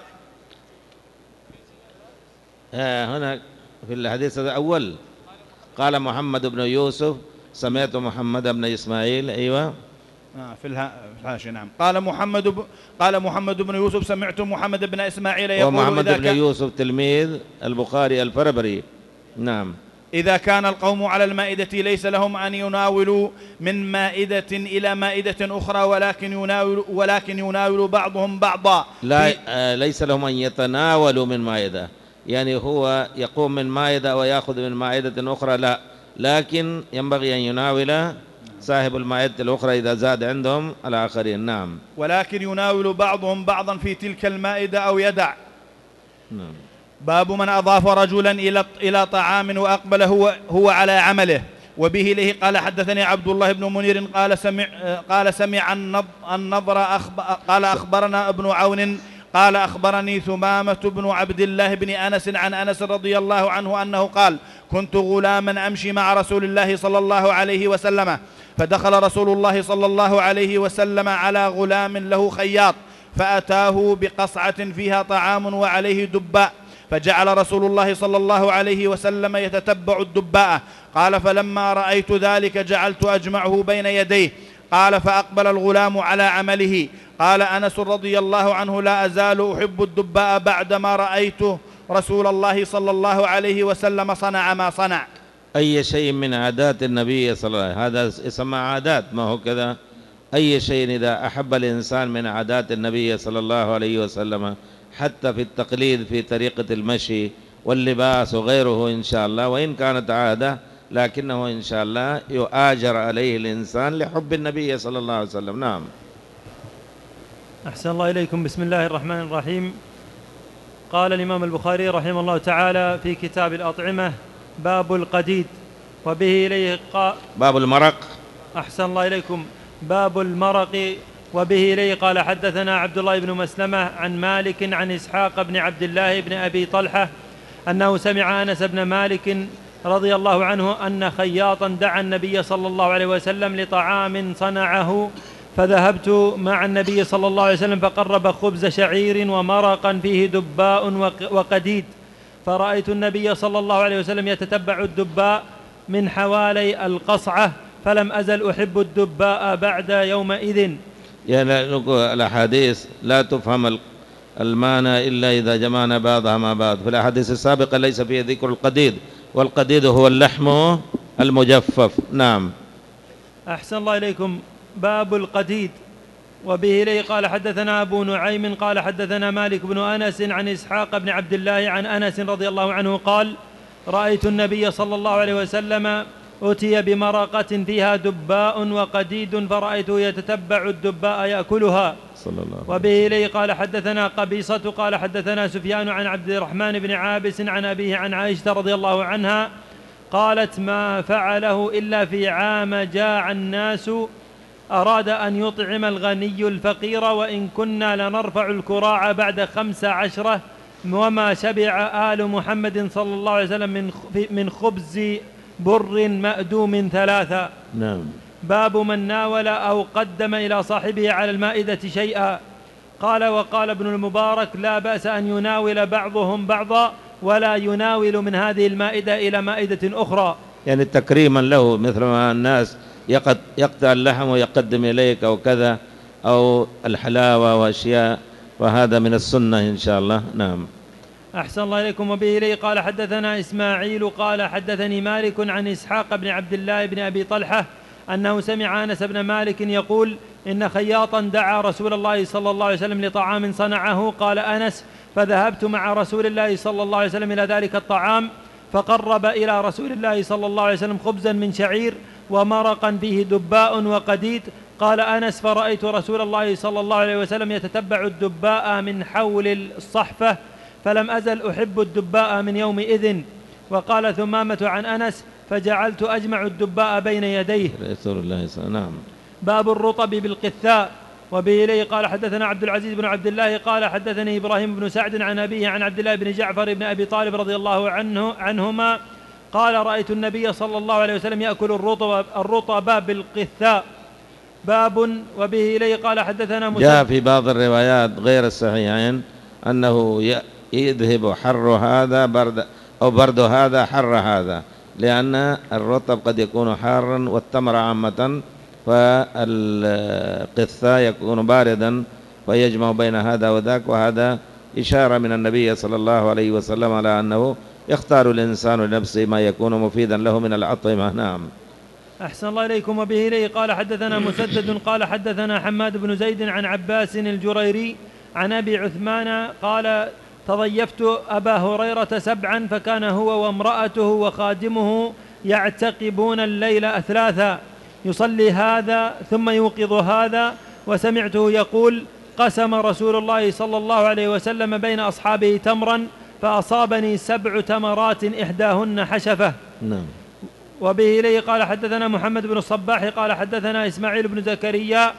هنا في الحديث الأول قال محمد بن يوسف سمعت محمد بن إسماعيل. أيوة في الحاشية. نعم. قال محمد ب... قال محمد بن يوسف سمعت محمد بن إسماعيل يقول ومحمد إذا بن كان... يوسف تلميذ البخاري الفربري. نعم. إذا كان القوم على المائدة ليس لهم أن يناولوا من مائدة إلى مائدة أخرى ولكن يناول ولكن يناول بعضهم بعضا. لا آه ليس لهم أن يتناولوا من مائدة، يعني هو يقوم من مائدة ويأخذ من مائدة أخرى، لا، لكن ينبغي أن يناول صاحب المائدة الأخرى إذا زاد عندهم الآخرين. نعم. ولكن يناول بعضهم بعضا في تلك المائدة أو يدع. نعم. باب من أضاف رجلا إلى إلى طعام وأقبل هو هو على عمله. وبه إليه قال حدثني عبد الله بن منير قال سمع قال سمع النضر أخب قال أخبرنا ابن عون قال أخبرني ثمامة بن عبد الله بن أنس عن أنس رضي الله عنه أنه قال كنت غلاما أمشي مع رسول الله صلى الله عليه وسلم، فدخل رسول الله صلى الله عليه وسلم على غلام له خياط، فأتاه بقصعة فيها طعام وعليه دباء، فجعل رسول الله صلى الله عليه وسلم يتتبع الدباء. قال فلما رأيت ذلك جعلت أجمعه بين يديه. قال فأقبل الغلام على عمله. قال أنس رضي الله عنه لا أزال أحب الدباء بعدما رأيت رسول الله صلى الله عليه وسلم صنع ما صنع. أي شيء من عادات النبي صلى الله عليه وسلم، هذا اسمه عادات، ما هو كذا. أي شيء إذا أحب الإنسان من عادات النبي صلى الله عليه وسلم، حتى في التقليد في طريقة المشي واللباس وغيره إن شاء الله، وإن كانت عادة لكنه إن شاء الله يؤاجر عليه الإنسان لحب النبي صلى الله عليه وسلم. نعم. أحسن الله إليكم. بسم الله الرحمن الرحيم. قال الإمام البخاري رحمه الله تعالى في كتاب الأطعمة باب القديد. وبه إليه قال باب المرق. أحسن الله إليكم. باب المرق. وبه إليه قال حدثنا عبد الله بن مسلمة عن مالك عن إسحاق بن عبد الله بن أبي طلحة أنه سمع أنس بن مالك رضي الله عنه أن خياطا دعا النبي صلى الله عليه وسلم لطعام صنعه، فذهبت مع النبي صلى الله عليه وسلم فقرب خبز شعير ومرقا فيه دباء وقديد، فرأيت النبي صلى الله عليه وسلم يتتبع الدباء من حوالي القصعة، فلم أزل أحب الدباء بعد يومئذ. يعني الأحاديث لا تفهم المعنى إلا إذا جمعنا بعضها مع بعض. في الأحاديث السابقة ليس فيه ذكر القديد، والقديد هو اللحم المجفف. نعم. أحسن الله إليكم. باب القديد. وبه إليه قال حدثنا أبو نعيم قال حدثنا مالك بن أنس عن إسحاق بن عبد الله عن أنس رضي الله عنه قال رأيت النبي صلى الله عليه وسلم أتي بمرقة فيها دباء وقديد فرأيته يتتبع الدباء يأكلها. صلى الله عليه وسلم. وبه إليه قال حدثنا قبيصة قال حدثنا سفيان عن عبد الرحمن بن عابس عن أبيه عن عائشة رضي الله عنها قالت ما فعله إلا في عام جاع الناس أراد أن يطعم الغني الفقير وإن كنا لنرفع الكراع بعد خمس عشرة وما شبع آل محمد صلى الله عليه وسلم من خبز بر مأدوم ثلاثة. نعم. باب من ناول أو قدم إلى صاحبه على المائدة شيئا. قال وقال ابن المبارك لا بأس أن يناول بعضهم بعضا ولا يناول من هذه المائدة إلى مائدة أخرى، يعني تكريما له، مثل ما الناس يقطع اللحم ويقدم إليك أو كذا، أو الحلاوة وأشياء، وهذا من السنة إن شاء الله. نعم. أحسن الله إليكم. وبه إليه قال حدثنا إسماعيل قال حدثني مالك عن إسحاق بن عبد الله بن أبي طلحة أنه سمع أنس بن مالك يقول إن خياطا دعا رسول الله صلى الله عليه وسلم لطعام صنعه. قال أنس فذهبت مع رسول الله صلى الله عليه وسلم إلى ذلك الطعام فقرب إلى رسول الله صلى الله عليه وسلم خبزا من شعير ومرقا فيه دباء وقديد. قال أنس فرأيت رسول الله صلى الله عليه وسلم يتتبع الدباء من حول الصحفة فلم أزل أحب الدباء من يومئذ. وقال ثمامة عن أنس فجعلت أجمع الدباء بين يديه. نعم. باب الرطب بالقثاء. وبه إليه قال حدثنا عبد العزيز بن عبد الله قال حدثني إبراهيم بن سعد عن أبيه عن عبد الله بن جعفر بن أبي طالب رضي الله عنه عنهما قال رأيت النبي صلى الله عليه وسلم يأكل الرطب, الرطب بالقثاء. باب. وبه إليه قال حدثنا مسلم. جاء في بعض الروايات غير الصحيحين أنه يذهب حر هذا برد أو برد هذا حر هذا، لأن الرطب قد يكون حارا والتمر عامة، فالقثاء يكون باردا فيجمع بين هذا وذاك. وهذا إشارة من النبي صلى الله عليه وسلم على أنه يختار الإنسان لنفسه ما يكون مفيدا له من الأطعمة. نعم. أحسن الله إليكم. وبه إليه قال حدثنا مسدد قال حدثنا حماد بن زيد عن عباس الجريري عن أبي عثمان قال تضيفت أبا هريرة سبعا فكان هو وامرأته وخادمه يعتقبون الليل أثلاثا يصلي هذا ثم يوقظ هذا، وسمعته يقول قسم رسول الله صلى الله عليه وسلم بين أصحابه تمرا فأصابني سبع تمرات إحداهن حشفة. نعم. وبه إليه قال حدثنا محمد بن الصباح قال حدثنا إسماعيل بن زكريا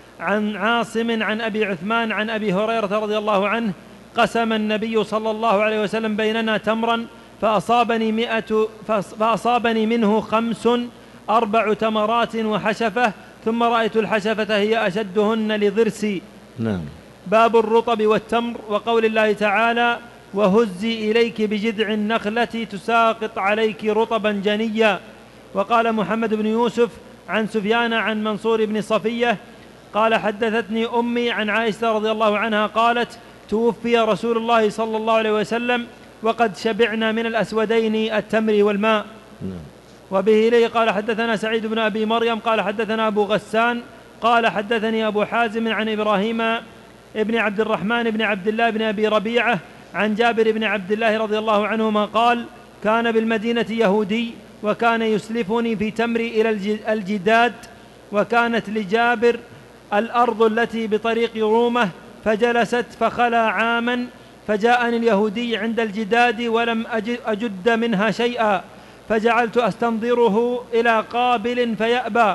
عن عاصم عن أبي عثمان عن أبي هريرة رضي الله عنه قسم النبي صلى الله عليه وسلم بيننا تمرا فأصابني, مئة فأصابني منه خمس أربع تمرات وحشفة ثم رأيت الحشفة هي أشدهن لضرسي. نعم. باب الرطب والتمر. وقول الله تعالى وهزي إليك بجذع النخلة تساقط عليك رطبا جنيا. وقال محمد بن يوسف عن سفيان عن منصور بن صفية قال حدثتني أمي عن عائشة رضي الله عنها قالت توفي رسول الله صلى الله عليه وسلم وقد شبعنا من الأسودين التمر والماء. نعم. وبه إليه قال حدثنا سعيد بن أبي مريم قال حدثنا أبو غسان قال حدثني أبو حازم عن إبراهيم ابن عبد الرحمن بن عبد الله بن أبي ربيعة عن جابر بن عبد الله رضي الله عنهما قال كان بالمدينة يهودي وكان يسلفني في تمري إلى الجداد، وكانت لجابر الأرض التي بطريق رومة فجلست فخلى عاما فجاءني اليهودي عند الجداد ولم أجد منها شيئا فجعلت أستنظره إلى قابل فيأبى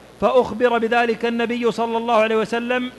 فأخبر بذلك النبي صلى الله عليه وسلم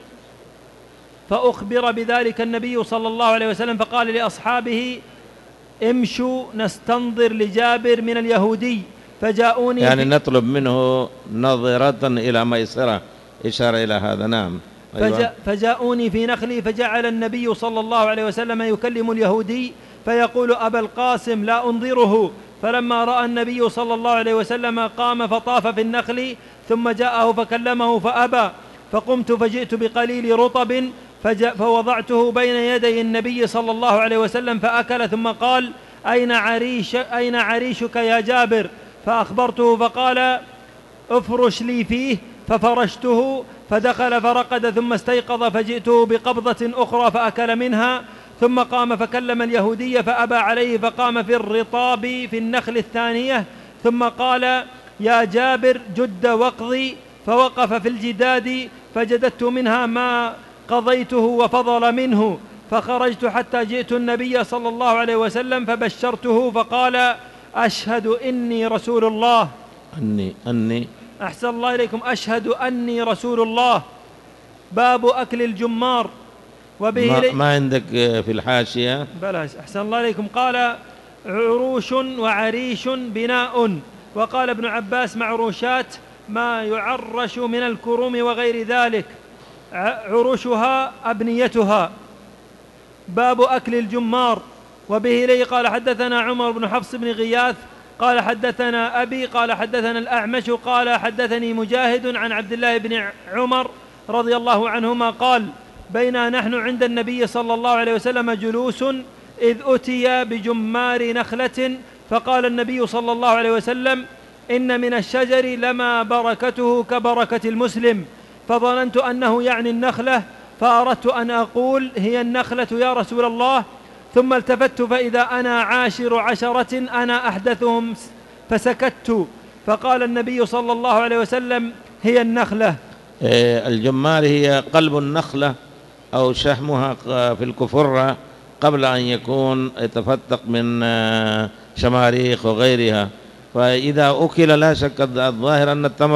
فأخبر بذلك النبي صلى الله عليه وسلم فقال لأصحابه امشوا نستنظر لجابر من اليهودي فجاءوني يعني نطلب منه نظرة إلى ميسرة، إشارة إلى هذا. نعم. أيوة. فجاء فجاءوني في نخلي فجعل النبي صلى الله عليه وسلم يكلم اليهودي فيقول أبا القاسم لا أنظره، فلما رأى النبي صلى الله عليه وسلم قام فطاف في النخل ثم جاءه فكلمه فأبى، فقمت فجئت بقليل رطب فوضعته بين يدي النبي صلى الله عليه وسلم فأكل ثم قال أين, عريش أين عريشك يا جابر؟ فأخبرته فقال افرش لي فيه ففرشته فدخل فرقد ثم استيقظ فجئته بقبضة أخرى فأكل منها، ثم قام فكلم اليهودي فأبى عليه، فقام في الرطاب في النخل الثانية ثم قال: يا جابر جد واقضي، فوقف في الجداد فجددت منها ما قضيته وفضل منه، فخرجت حتى جئت النبي صلى الله عليه وسلم فبشرته فقال: أشهد إني رسول الله. أني أني أحسن الله إليكم، أشهد أني رسول الله. باب أكل الجمار. وبه ما, لي... ما عندك في الحاشية؟ بلاش. أحسن الله إليكم. قال: عروش وعريش بناء. وقال ابن عباس: معروشات ما يعرش من الكروم وغير ذلك، عروشها أبنيتها. باب أكل الجمار. وبه لي قال حدثنا عمر بن حفص بن غياث قال حدثنا أبي قال حدثنا الأعمش قال حدثني مجاهد عن عبد الله بن عمر رضي الله عنهما قال: بينا نحن عند النبي صلى الله عليه وسلم جلوس إذ أتي بجمار نخلة، فقال النبي صلى الله عليه وسلم: إن من الشجر لما بركته كبركة المسلم، فظننت أنه يعني النخلة، فأردت أن أقول: هي النخلة يا رسول الله، ثم التفت فإذا أنا عاشر عشرة أنا أحدثهم، فسكت، فقال النبي صلى الله عليه وسلم: هي النخلة. الجمار هي قلب النخلة أو شحمها في الكفرة قبل أن يكون يتفتق من شماريخ وغيرها، فإذا أكل لا شك الظاهر أن التمر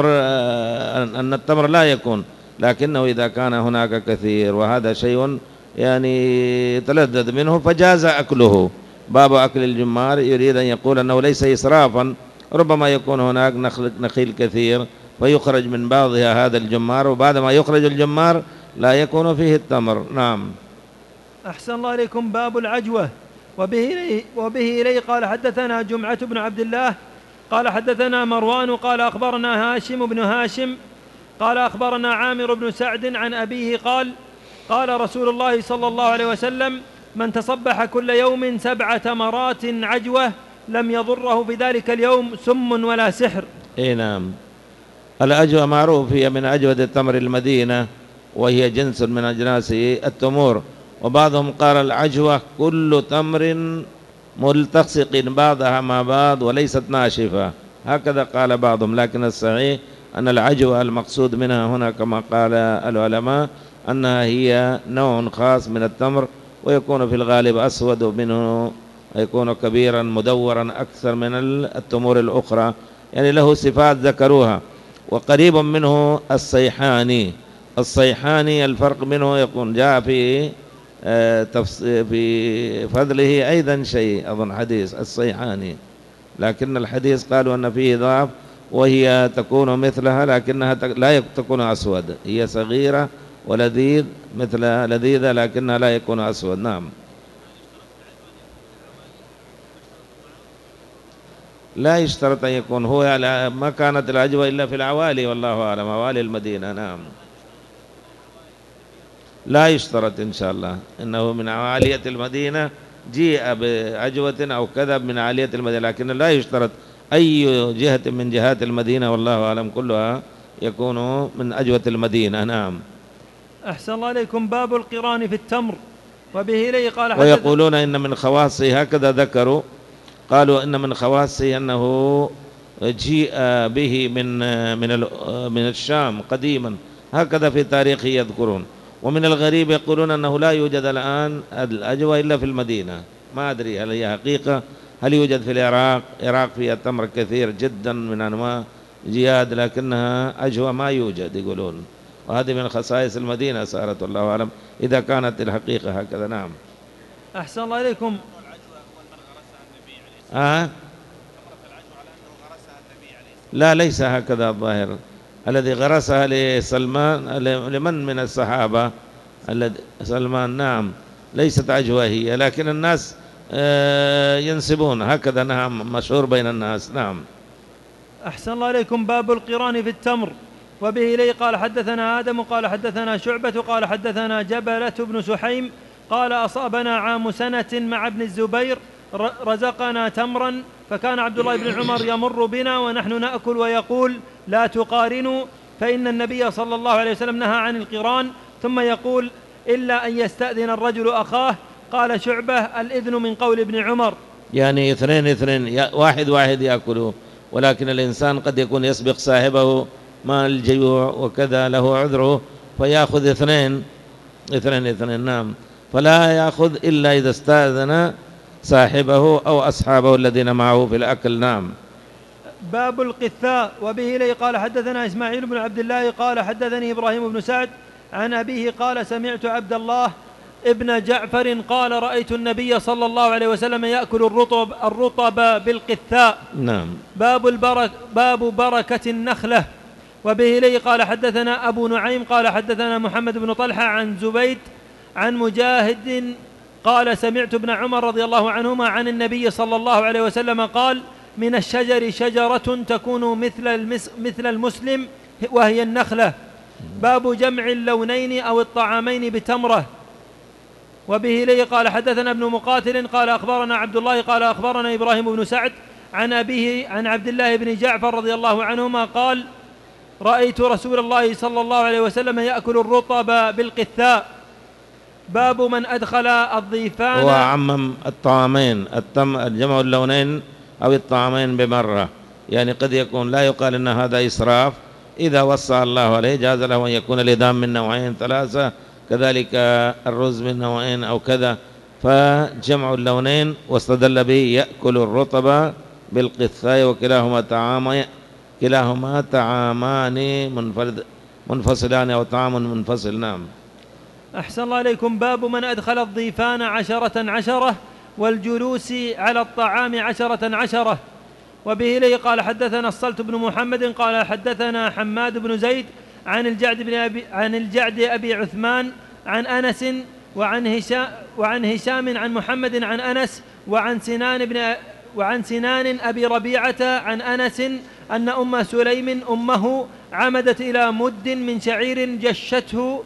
أن التمر لا يكون، لكنه إذا كان هناك كثير وهذا شيء يعني يتلذذ منه فجاز أكله. باب أكل الجمار يريد أن يقول أنه ليس إسرافا، ربما يكون هناك نخيل كثير فيخرج من بعضها هذا الجمار، وبعد ما يخرج الجمار لا يكون فيه التمر. نعم. أحسن الله إليكم. باب العجوة. وبه إليه, وبه إليه قال حدثنا جمعة بن عبد الله قال حدثنا مروان قال أخبرنا هاشم بن هاشم قال أخبرنا عامر بن سعد عن أبيه قال: قال رسول الله صلى الله عليه وسلم: من تصبح كل يوم سبع تمرات عجوة لم يضره في ذلك اليوم سم ولا سحر. إيه نعم. العجوة معروف هي من أجود تمر المدينة، وهي جنس من أجناس التمور، وبعضهم قال العجوة كل تمر ملتصق بعضها مع بعض وليست ناشفة، هكذا قال بعضهم، لكن الصحيح أن العجوة المقصود منها هنا كما قال العلماء أنها هي نوع خاص من التمر، ويكون في الغالب أسود منه، يكون كبيرا مدورا أكثر من التمور الأخرى، يعني له صفات ذكروها. وقريب منه الصيحاني. الصيحاني الفرق منه يكون جاء في في فضله أيضا شيء أظن حديث الصيحاني، لكن الحديث قالوا أن فيه ضعف، وهي تكون مثلها لكنها لا تكون أسود، هي صغيرة ولذيذ مثل لذيذة لكنها لا يكون أسود. نعم. لا يشترط أن يكون هو، ما كانت العجوة إلا في العوالي والله أعلم، عوالي المدينة. نعم. لا يشترط إن شاء الله إنه من عالية المدينة جيء بعجوة أو كذب من عالية المدينة، لكن لا يشترط أي جهة من جهات المدينة والله أعلم كلها يكون من أجوة المدينة. نعم. أحسن الله عليكم. باب القران في التمر. وبه إليه قال حدث. ويقولون إن من خواصه هكذا ذكروا، قالوا إن من خواصه أنه جيء به من من من الشام قديما، هكذا في تاريخه يذكرون. ومن الغريب يقولون أنه لا يوجد الآن الأجوة إلا في المدينة، ما أدري هل هي حقيقة، هل يوجد في العراق؟ العراق فيها تمر كثير جدا من أنواع جياد، لكنها أجوة ما يوجد يقولون، وهذه من خصائص المدينة صارت والله أعلم إذا كانت الحقيقة هكذا. نعم. أحسن الله إليكم. آه؟ لا ليس هكذا الظاهر، الذي غرسها لسلمان لمن من الصحابة الذي سلمان. نعم. ليست عجوة هي، لكن الناس ينسبون هكذا. نعم. مشهور بين الناس. نعم. أحسن الله إليكم. باب القران في التمر. وبه إليه قال حدثنا آدم قال حدثنا شعبة قال حدثنا جبلة بن سحيم قال أصابنا عام سنة مع ابن الزبير رزقنا تمرا، فكان عبد الله بن عمر يمر بنا ونحن نأكل ويقول: لا تقارنوا، فإن النبي صلى الله عليه وسلم نهى عن القران، ثم يقول إلا أن يستأذن الرجل أخاه. قال شعبة: الإذن من قول ابن عمر. يعني اثنين اثنين، واحد واحد يأكله، ولكن الإنسان قد يكون يسبق صاحبه مع الجيوع وكذا، له عذره، فيأخذ اثنين اثنين اثنين. نعم، فلا يأخذ إلا إذا استأذن صاحبه أو أصحابه الذين معه في الأكل. نعم. باب القثاء. وبه لي قال حدثنا إسماعيل بن عبد الله قال حدثني إبراهيم بن سعد عن أبيه قال سمعت عبد الله ابن جعفر قال رأيت النبي صلى الله عليه وسلم يأكل الرطب, الرطب بالقثاء. نعم. باب, البرك باب بركة النخلة. وبه لي قال حدثنا أبو نعيم قال حدثنا محمد بن طلحة عن زبيد عن مجاهد قال سمعت ابن عمر رضي الله عنهما عن النبي صلى الله عليه وسلم قال من الشجر شجرة تكون مثل, المس مثل المسلم وهي النخلة. باب جمع اللونين أو الطعامين بتمرة. وبه لي قال حدثنا ابن مقاتل قال أخبرنا عبد الله قال أخبرنا إبراهيم بن سعد عن أبيه عن عبد الله بن جعفر رضي الله عنهما قال رأيت رسول الله صلى الله عليه وسلم يأكل الرطب بالقثاء. باب من أدخل الضيفان. هو عمم الطعامين، الجمع اللونين أو الطعامين بمرة، يعني قد يكون لا يقال أن هذا إسراف، إذا وصى الله عليه جاز له أن يكون الإدام من نوعين ثلاثة، كذلك الرز من نوعين أو كذا، فجمع اللونين واستدل به يأكل الرطب بالقثاء وكلاهما طعام كلاهما طعامان منفرد منفصلان أو طعام منفصل. نعم. أحسن الله إليكم. باب من أدخل الضيفان عشرة عشرة والجلوس على الطعام عشرة عشرة. وبه لي قال حدثنا الصلت بن محمد قال حدثنا حماد بن زيد عن الجعد بن أبي عن الجعد أبي عثمان عن أنس وعن هشام وعن هشام عن محمد عن أنس وعن سنان بن وعن سنان أبي ربيعة عن أنس أن أم سليم أمه عمدت إلى مد من شعير جشته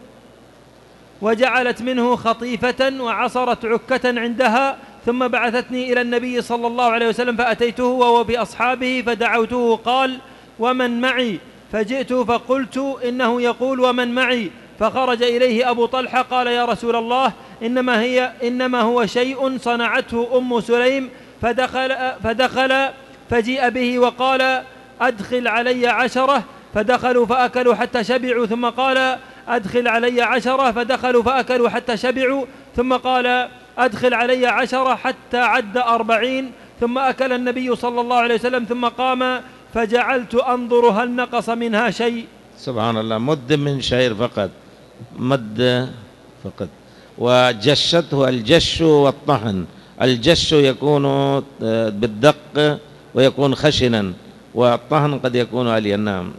وجعلت منه خطيفة وعصرت عكة عندها، ثم بعثتني إلى النبي صلى الله عليه وسلم فأتيته وهو بأصحابه فدعوته قال ومن معي؟ فجئت فقلت إنه يقول ومن معي؟ فخرج إليه أبو طلحة قال يا رسول الله إنما, هي إنما هو شيء صنعته أم سليم. فدخل, فدخل فجيء به وقال أدخل علي عشرة، فدخلوا فأكلوا حتى شبعوا، ثم قال أدخل علي عشرة، فدخلوا فأكلوا حتى شبعوا، ثم قال أدخل علي عشرة حتى عد أربعين، ثم أكل النبي صلى الله عليه وسلم ثم قام فجعلت أنظر هل نقص منها شيء. سبحان الله. مد من شعير فقط، مد فقط. وجشته الجش والطحن. الجش يكون بالدق ويكون خشنا، والطحن قد يكون ألين. نعم.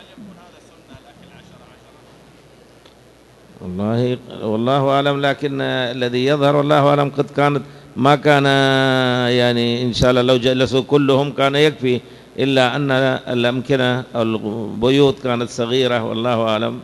والله والله أعلم، لكن الذي يظهر والله أعلم قد كانت ما كان يعني إن شاء الله لو جلسوا كلهم كان يكفي، إلا أن الأمكنة أو البيوت كانت صغيرة والله أعلم،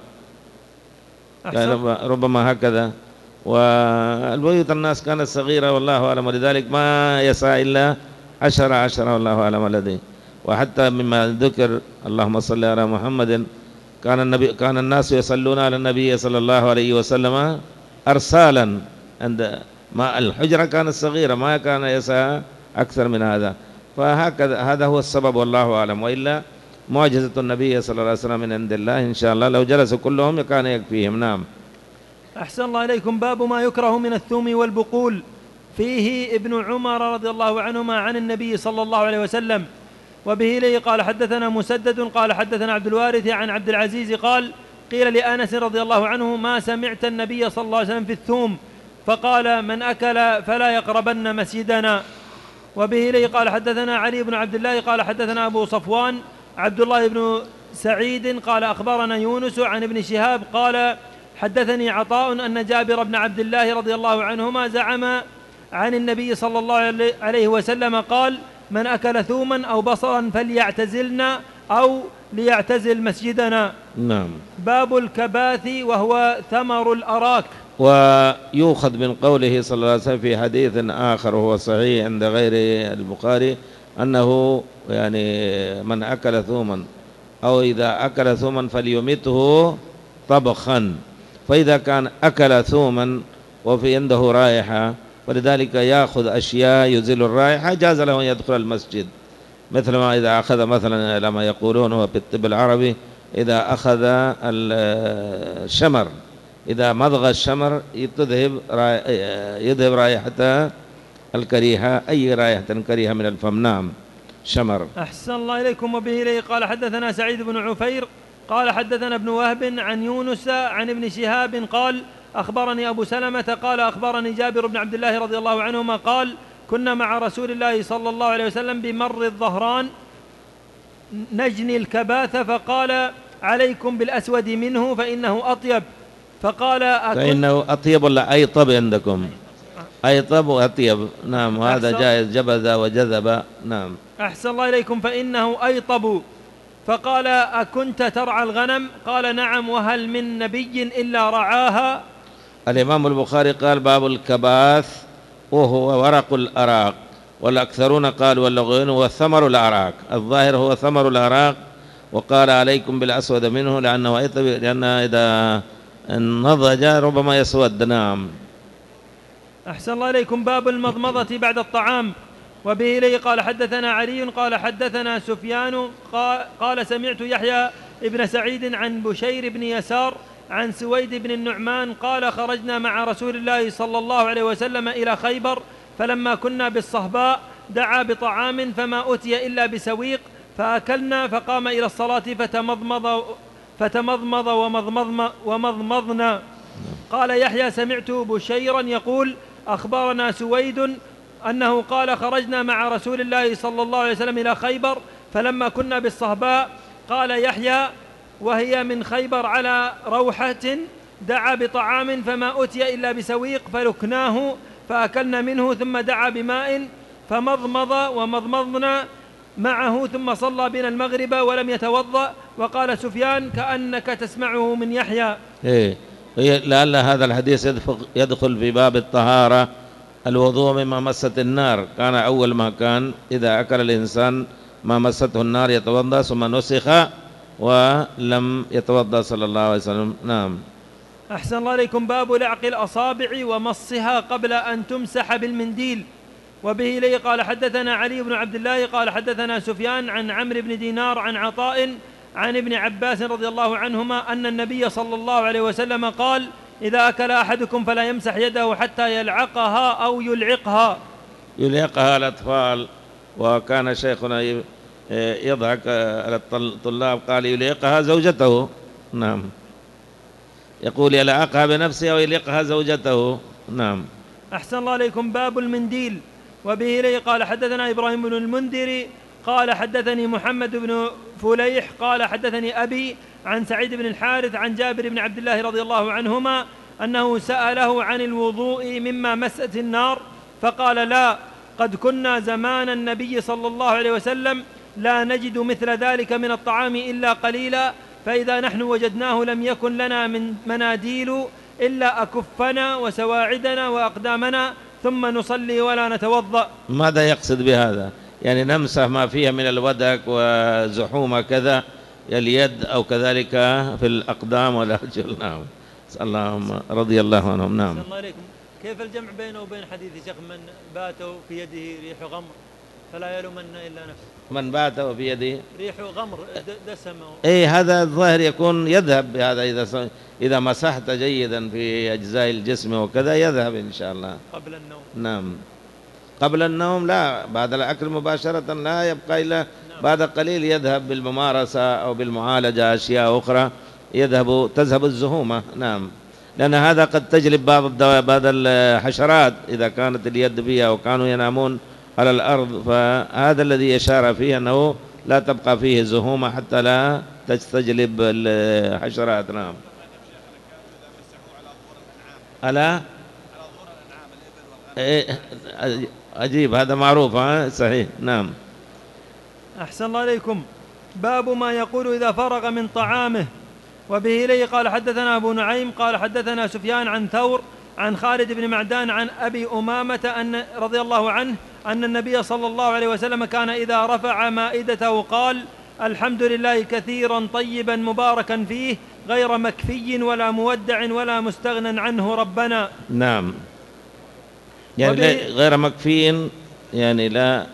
ربما هكذا، والبيوت الناس كانت صغيرة والله أعلم، ولذلك ما يسعى إلا عشرة عشرة والله أعلم الذي. وحتى مما ذكر اللهم صل على محمد كان النبي كان الناس يصلون على النبي صلى الله عليه وسلم أرسالا، عند ما الحجرة كانت صغيرة ما كان يسعى أكثر من هذا، فهكذا هذا هو السبب والله أعلم، وإلا معجزة النبي صلى الله عليه وسلم من عند الله إن شاء الله لو جلسوا كلهم كان يكفيهم. نعم. أحسن الله إليكم. باب ما يكره من الثوم والبقول. فيه ابن عمر رضي الله عنهما عن النبي صلى الله عليه وسلم. وبه لي قال حدثنا مسدد قال حدثنا عبد الوارث عن عبد العزيز قال قيل لأنس رضي الله عنه ما سمعت النبي صلى الله عليه وسلم في الثوم؟ فقال من أكل فلا يقربن مسجدنا. وبه لي قال حدثنا علي بن عبد الله قال حدثنا أبو صفوان عبد الله بن سعيد قال أخبرنا يونس عن ابن شهاب قال حدثني عطاء أن جابر بن عبد الله رضي الله عنهما زعم عن النبي صلى الله عليه وسلم قال من أكل ثوما أو بصرا فليعتزلنا أو ليعتزل مسجدنا. نعم. باب الكباث وهو ثمر الأراك. ويؤخذ من قوله صلى الله عليه وسلم في حديث آخر وهو صحيح عند غير البخاري أنه يعني من أكل ثوما أو إذا أكل ثوما فليمته طبخا، فإذا كان أكل ثوما وفي عنده رائحة ولذلك يأخذ أشياء يزيل الرائحة جاز له أن يدخل المسجد، مثل ما إذا أخذ مثلا لما يقولون هو بالطب العربي إذا أخذ الشمر، إذا مضغ الشمر تذهب يذهب رائحة الكريهة، أي رائحة كريهة من الفم. نعم شمر. أحسن الله إليكم. وبه إليه قال حدثنا سعيد بن عفير قال حدثنا ابن وهب عن يونس عن ابن شهاب قال أخبرني أبو سلمة قال أخبرني جابر بن عبد الله رضي الله عنهما قال كنا مع رسول الله صلى الله عليه وسلم بمر الظهران نجني الكباث فقال عليكم بالأسود منه فإنه أطيب، فقال فإنه أطيب ولا أيطب عندكم؟ أيطب وأطيب. نعم وهذا جائز، جبذ وجذب. نعم. أحسن الله إليكم. فإنه أيطب، فقال أكنت ترعى الغنم؟ قال نعم، وهل من نبي إلا رعاها؟ الإمام البخاري قال باب الكباث وهو ورق الأراك، والأكثرون قالوا واللغويون هو ثمر الأراك، الظاهر هو ثمر الأراك، وقال عليكم بالأسود منه لأنه أيطب، لأن إذا نضج ربما يسود. نعم. أحسن الله إليكم. باب المضمضة بعد الطعام. وبه إليه قال حدثنا علي قال حدثنا سفيان قال سمعت يحيى ابن سعيد عن بشير بن يسار عن سويد بن النعمان قال خرجنا مع رسول الله صلى الله عليه وسلم إلى خيبر، فلما كنا بالصهباء دعا بطعام فما أتي إلا بسويق فأكلنا، فقام إلى الصلاة فتمضمض فتمضمض ومضمضنا. قال يحيى سمعت بشيرا يقول أخبرنا سويد أنه قال خرجنا مع رسول الله صلى الله عليه وسلم إلى خيبر فلما كنا بالصهباء، قال يحيى وهي من خيبر على روحة دعا بطعام فما أتي إلا بسويق فلكناه فأكلنا منه، ثم دعا بماء فمضمض ومضمضنا معه، ثم صلى بنا المغرب ولم يتوضأ. وقال سفيان كأنك تسمعه من يحيى. إيه لعل هذا الحديث يدخل في باب الطهارة، الوضوء مما مست النار. كان أول ما كان إذا أكل الإنسان ما مسته النار يتوضأ، ثم نسخ ولم يتوضأ صلى الله عليه وسلم. نعم. أحسن الله عليكم. باب لعق الأصابع ومصها قبل أن تمسح بالمنديل. وبه إليه قال حدثنا علي بن عبد الله قال حدثنا سفيان عن عمرو بن دينار عن عطاء عن ابن عباس رضي الله عنهما أن النبي صلى الله عليه وسلم قال إذا أكل أحدكم فلا يمسح يده حتى يلعقها أو يلعقها. يلعقها الأطفال، وكان شيخنا يضحك على الطلاب قال يلعقها زوجته. نعم. يقول يلعقها بنفسه أو يلعقها زوجته. نعم. أحسن الله عليكم. باب المنديل. وبه إليه قال حدثنا إبراهيم بن المنذر قال حدثني محمد بن فليح قال حدثني أبي عن سعيد بن الحارث عن جابر بن عبد الله رضي الله عنهما أنه سأله عن الوضوء مما مست النار فقال لا، قد كنا زمان النبي صلى الله عليه وسلم لا نجد مثل ذلك من الطعام إلا قليلا، فإذا نحن وجدناه لم يكن لنا من مناديل إلا أكفنا وسواعدنا وأقدامنا ثم نصلي ولا نتوضأ. ماذا يقصد بهذا؟ يعني نمسح ما فيها من الودك وزحوم كذا اليد أو كذلك في الأقدام والأرجل. نعم. اللهم رضي الله عنهم. نعم. الله عليكم. كيف الجمع بينه وبين حديث شيخ من بات في يده ريح غمر فلا يلومن إلا نفسه؟ من بات وفي يده ريح غمر دسم. اي هذا الظاهر يكون يذهب بهذا، إذا إذا مسحت جيدا في أجزاء الجسم وكذا يذهب إن شاء الله قبل النوم. نعم. قبل النوم لا، بعد الأكل مباشرة لا يبقى إلا نعم. بعد قليل يذهب بالممارسة أو بالمعالجة أشياء أخرى يذهب تذهب الزهومة. نعم. لأن هذا قد تجلب بعض بعض الحشرات إذا كانت اليد فيها وكانوا ينامون على الأرض، فهذا الذي أشار فيه أنه لا تبقى فيه زهومة حتى لا تستجلب الحشرات. نعم. على عجيب، هذا معروف. ها صحيح. نعم. أحسن الله عليكم. باب ما يقول إذا فرغ من طعامه. وبه إليه قال حدثنا أبو نعيم قال حدثنا سفيان عن ثور عن خالد بن معدان عن أبي أمامة أن رضي الله عنه أن النبي صلى الله عليه وسلم كان إذا رفع مائدته قال الحمد لله كثيرا طيبا مباركا فيه غير مكفي ولا مودع ولا مستغنى عنه ربنا. نعم، يعني غير مكفي يعني لا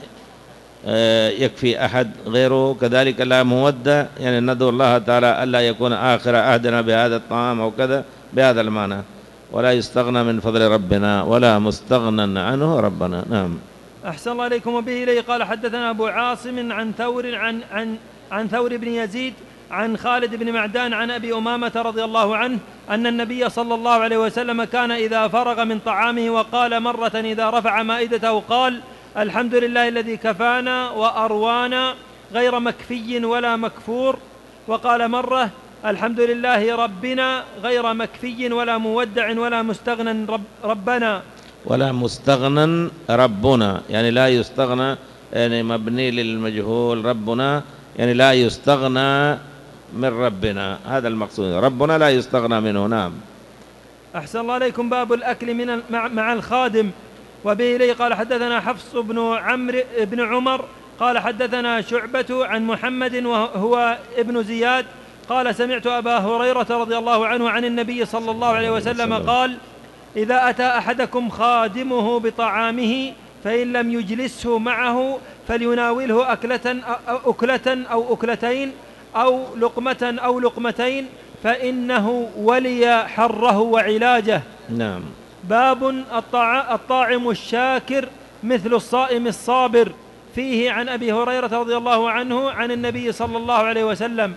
يكفي أحد غيره، كذلك لا مودع يعني ندعو الله تعالى ألا يكون آخر عهدنا بهذا الطعام أو كذا بهذا المعنى، ولا يستغنى من فضل ربنا ولا مستغنى عنه ربنا. نعم. أحسن الله إليكم. وبه إليه قال حدثنا أبو عاصم عن ثور عن عن عن ثور بن يزيد عن خالد بن معدان عن أبي أمامة رضي الله عنه أن النبي صلى الله عليه وسلم كان إذا فرغ من طعامه وقال مرة إذا رفع مائدته قال الحمد لله الذي كفانا وأروانا غير مكفي ولا مكفور، وقال مرة الحمد لله ربنا غير مكفي ولا مودع ولا مستغنى رب ربنا ولا مستغنى ربنا، يعني لا يستغنى، يعني مبني للمجهول، ربنا يعني لا يستغنى من ربنا، هذا المقصود، ربنا لا يستغنى منه. نعم. أحسن الله عليكم. باب الأكل من مع, مع الخادم. وبه إليه قال حدثنا حفص بن عمرو بن عمر قال حدثنا شعبة عن محمد وهو ابن زياد قال سمعت أبا هريرة رضي الله عنه عن النبي صلى الله عليه وسلم قال إذا أتى أحدكم خادمه بطعامه فإن لم يجلسه معه فليناوله أكلة أو أكلة أو أكلتين أو لقمة أو لقمتين فإنه ولي حره وعلاجه. نعم. باب الطاعم الشاكر مثل الصائم الصابر. فيه عن أبي هريرة رضي الله عنه عن النبي صلى الله عليه وسلم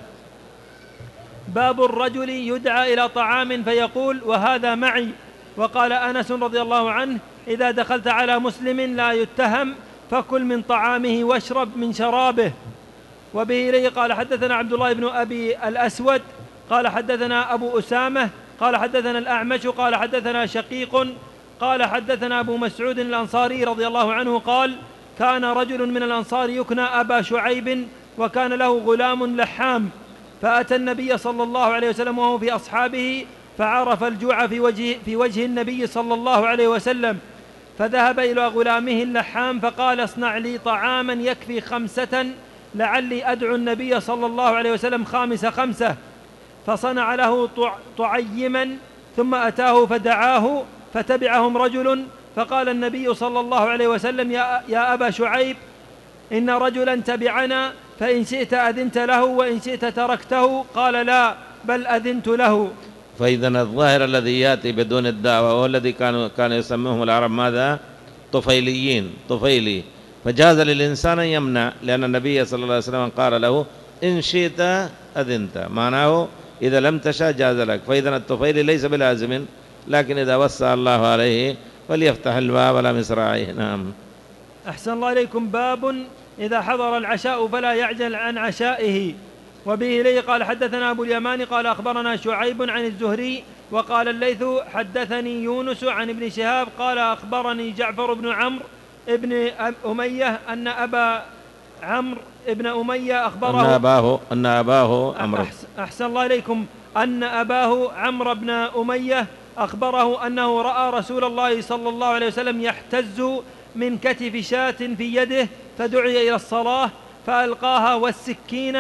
باب الرجل يدعى إلى طعام فيقول وهذا معي. وقال أنس رضي الله عنه إذا دخلت على مسلم لا يتهم فكل من طعامه واشرب من شرابه. وبه إليه قال حدثنا عبد الله بن أبي الأسود قال حدثنا أبو أسامة قال حدثنا الأعمش قال حدثنا شقيق قال حدثنا أبو مسعود الأنصاري رضي الله عنه قال كان رجل من الأنصار يكنى أبا شعيب وكان له غلام لحام، فأتى النبي صلى الله عليه وسلم وهو في أصحابه فعرف الجوع في وجه, في وجه النبي صلى الله عليه وسلم، فذهب إلى غلامه اللحام فقال اصنع لي طعاما يكفي خمسة لعلي أدعو النبي صلى الله عليه وسلم خامس خمسة، فصنع له طعيما ثم أتاه فدعاه فتبعهم رجل فقال النبي صلى الله عليه وسلم يا, يا أبا شعيب إن رجلا تبعنا فإن شئت أذنت له وإن شئت تركته، قال لا بل أذنت له. فإذا الظاهر الذي يأتي بدون الدعوة هو الذي كانوا كانوا يسموهم العرب ماذا؟ طفيليين، طفيلي، فجاز للإنسان أن يمنع، لأن النبي صلى الله عليه وسلم قال له إن شئت أذنت، معناه إذا لم تشاء جاز لك. فإذا الطفيلي ليس بلازم، لكن إذا وسع الله عليه فليفتح الباب على مصراعيه. نعم. أحسن الله إليكم. باب إذا حضر العشاء فلا يعجل عن عشائه. وبه إليه قال حدثنا أبو اليمان قال أخبرنا شعيب عن الزهري وقال الليث حدثني يونس عن ابن شهاب قال أخبرني جعفر بن عمرو ابن أمية أن أبا عمرو ابن أمية أخبره أن أباه أن أباه عمرو أحسن الله إليكم أن أباه عمرو بن أمية أخبره أنه رأى رسول الله صلى الله عليه وسلم يحتز من كتف شاة في يده فدعي إلى الصلاة فألقاها والسكين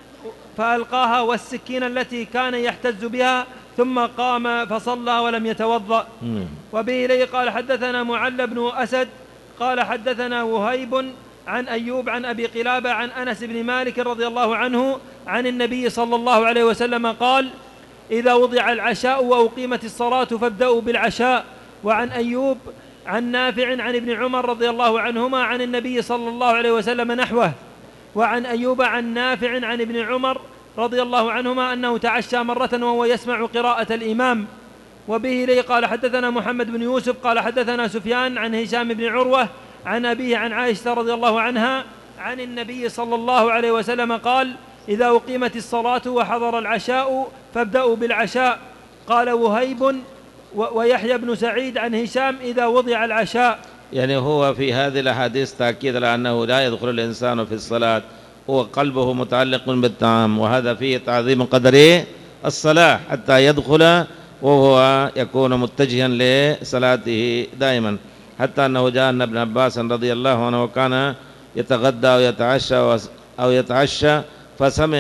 فألقاها والسكين التي كان يحتز بها ثم قام فصلى ولم يتوضأ. وبه إليه قال حدثنا معل بن أسد قال حدثنا وهيب عن أيوب عن أبي قلابة عن أنس بن مالك رضي الله عنه عن النبي صلى الله عليه وسلم قال إذا وضع العشاء وأقيمت الصلاة فابدأوا بالعشاء. وعن أيوب عن نافع عن ابن عمر رضي الله عنهما عن النبي صلى الله عليه وسلم نحوه. وعن أيوب عن نافع عن ابن عمر رضي الله عنهما أنه تعشى مرة وهو يسمع قراءة الإمام. وبه إليه قال حدثنا محمد بن يوسف قال حدثنا سفيان عن هشام بن عروة عن أبيه عن عائشة رضي الله عنها عن النبي صلى الله عليه وسلم قال إذا أقيمت الصلاة وحضر العشاء فابدأوا بالعشاء. قال وهيب ويحيى بن سعيد عن هشام إذا وضع العشاء. يعني هو في هذه الأحاديث تأكيد على أنه لا يدخل الإنسان في الصلاة هو قلبه متعلق بالطعام، وهذا فيه تعظيم قدر الصلاة حتى يدخل وهو يكون متجها لصلاته دائما، حتى أنه جاء أن ابن عباس رضي الله عنه وكان يتغدى أو يتعشى أو يتعشى فسمع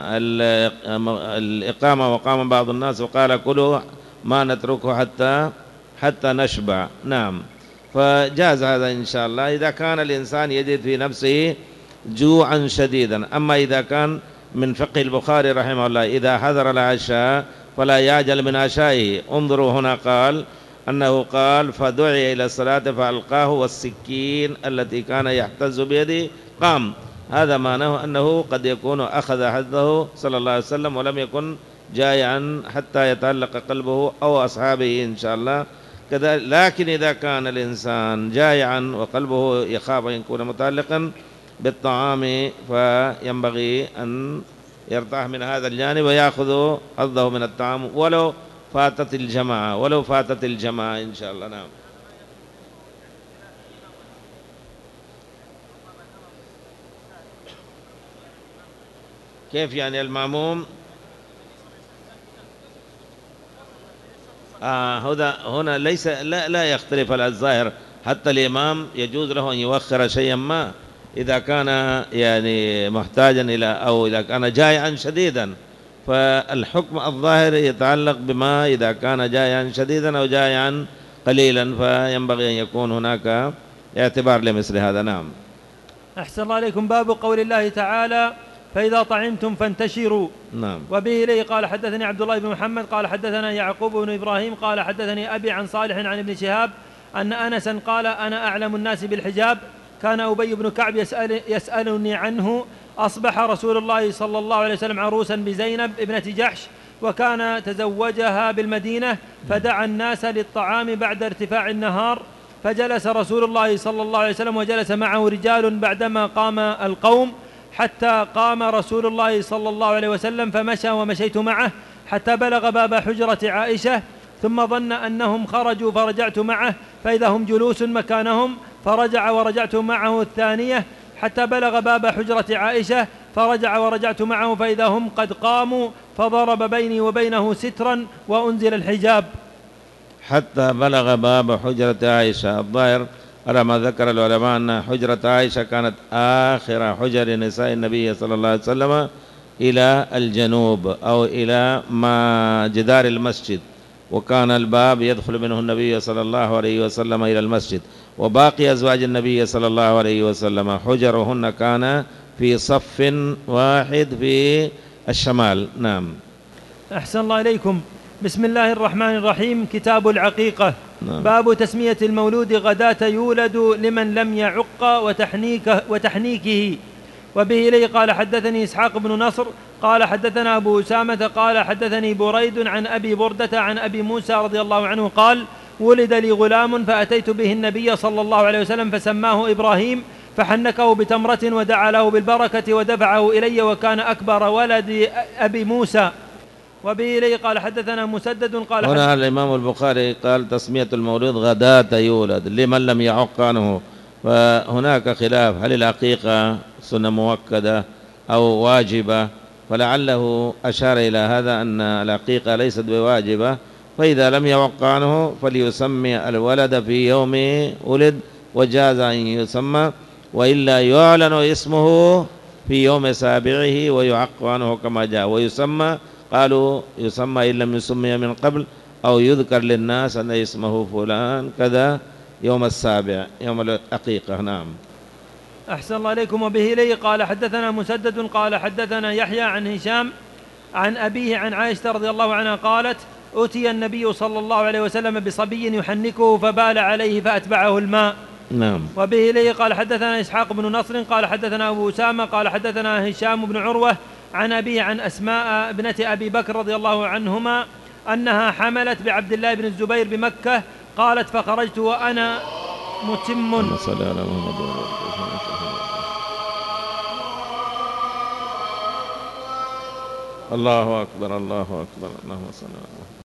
الإقامة وقام بعض الناس وقال كلوا ما نتركه حتى حتى نشبع. نعم، فجاز هذا إن شاء الله إذا كان الإنسان يجد في نفسه جوعا شديدا. أما إذا كان من فقه البخاري رحمه الله إذا حضر العشاء فلا يعجل من عشائه. انظروا هنا قال أنه قال فدعي إلى الصلاة فألقاه والسكين التي كان يحتز بيده قام. هذا معناه أنه قد يكون أخذ حظه صلى الله عليه وسلم ولم يكن جائعا حتى يتعلق قلبه أو أصحابه إن شاء الله كذا. لكن إذا كان الإنسان جائعا وقلبه يخاف أن يكون متعلقا بالطعام فينبغي أن يرتاح من هذا الجانب ويأخذ حظه من الطعام ولو فاتت الجماعة ولو فاتت الجماعة إن شاء الله. نعم. كيف يعني المأموم؟ آه هذا هنا ليس لا لا يختلف على الظاهر. حتى الإمام يجوز له أن يؤخر شيئا ما إذا كان يعني محتاجا إلى أو إذا كان جائعا شديدا. فالحكم الظاهر يتعلق بما إذا كان جائعا شديدا أو جائعا قليلا فينبغي أن يكون هناك اعتبار لمثل هذا. نعم. أحسن الله عليكم. باب قول الله تعالى فإذا طعمتم فانتشروا. نعم. وبه إليه قال حدثني عبد الله بن محمد قال حدثنا يعقوب بن إبراهيم قال حدثني أبي عن صالح عن ابن شهاب أن أنسا قال أنا أعلم الناس بالحجاب كان أبي بن كعب يسأل يسألني عنه. أصبح رسول الله صلى الله عليه وسلم عروسا بزينب ابنة جحش وكان تزوجها بالمدينة فدعا الناس للطعام بعد ارتفاع النهار فجلس رسول الله صلى الله عليه وسلم وجلس معه رجال بعدما قام القوم حتى قام رسول الله صلى الله عليه وسلم فمشى ومشيت معه حتى بلغ باب حجرة عائشة ثم ظن أنهم خرجوا فرجعت معه فإذا هم جلوس مكانهم فرجع ورجعت معه الثانية حتى بلغ باب حجرة عائشة فرجع ورجعت معه فإذا هم قد قاموا فضرب بيني وبينه سترا وأنزل الحجاب. حتى بلغ باب حجرة عائشة. الظاهر على ما ذكر العلماء أن حجرة عائشة كانت آخر حجر نساء النبي صلى الله عليه وسلم إلى الجنوب أو إلى ما جدار المسجد وكان الباب يدخل منه النبي صلى الله عليه وسلم إلى المسجد. وباقي أزواج النبي صلى الله عليه وسلم حجرهن كان في صف واحد في الشمال. نعم. أحسن الله إليكم. بسم الله الرحمن الرحيم. كتاب العقيقة. نعم. باب تسمية المولود غداة يولد لمن لم يعق وتحنيكه, وتحنيكه. وبه إليه قال حدثني إسحاق بن نصر قال حدثنا أبو أسامة قال حدثني بريد عن أبي بردة عن أبي موسى رضي الله عنه قال ولد لي غلام فأتيت به النبي صلى الله عليه وسلم فسماه إبراهيم فحنكه بتمرة ودعا له بالبركة ودفعه إلي وكان أكبر ولد أبي موسى. وبه إليه قال حدثنا مسدد قال هنا الإمام البخاري قال تسمية المولود غداة يولد لمن لم يعق عنه. فهناك خلاف هل العقيقة سنة مؤكدة أو واجبة فلعله أشار إلى هذا أن العقيقة ليست بواجبة فإذا لم يعق عنه فليسمي الولد في يوم ولد وجاز أن يسمى وإلا يعلن اسمه في يوم سابعه ويعق عنه كما جاء ويسمى قالوا يسمى إن لم يسمي من قبل أو يذكر للناس أن اسمه فلان كذا يوم السابع يوم العقيقة. نعم. أحسن الله عليكم. وبه إليه قال حدثنا مسدد قال حدثنا يحيى عن هشام عن أبيه عن عائشة رضي الله عنها قالت أتي النبي صلى الله عليه وسلم بصبي يحنكه فبال عليه فأتبعه الماء. نعم. وبه إليه قال حدثنا إسحاق بن نصر قال حدثنا أبو أسامة قال حدثنا هشام بن عروة عن أبيه عن أسماء ابنة أبي بكر رضي الله عنهما أنها حملت بعبد الله بن الزبير بمكة قالت فخرجت وأنا متم. الله أكبر الله أكبر اللهم صل على محمد.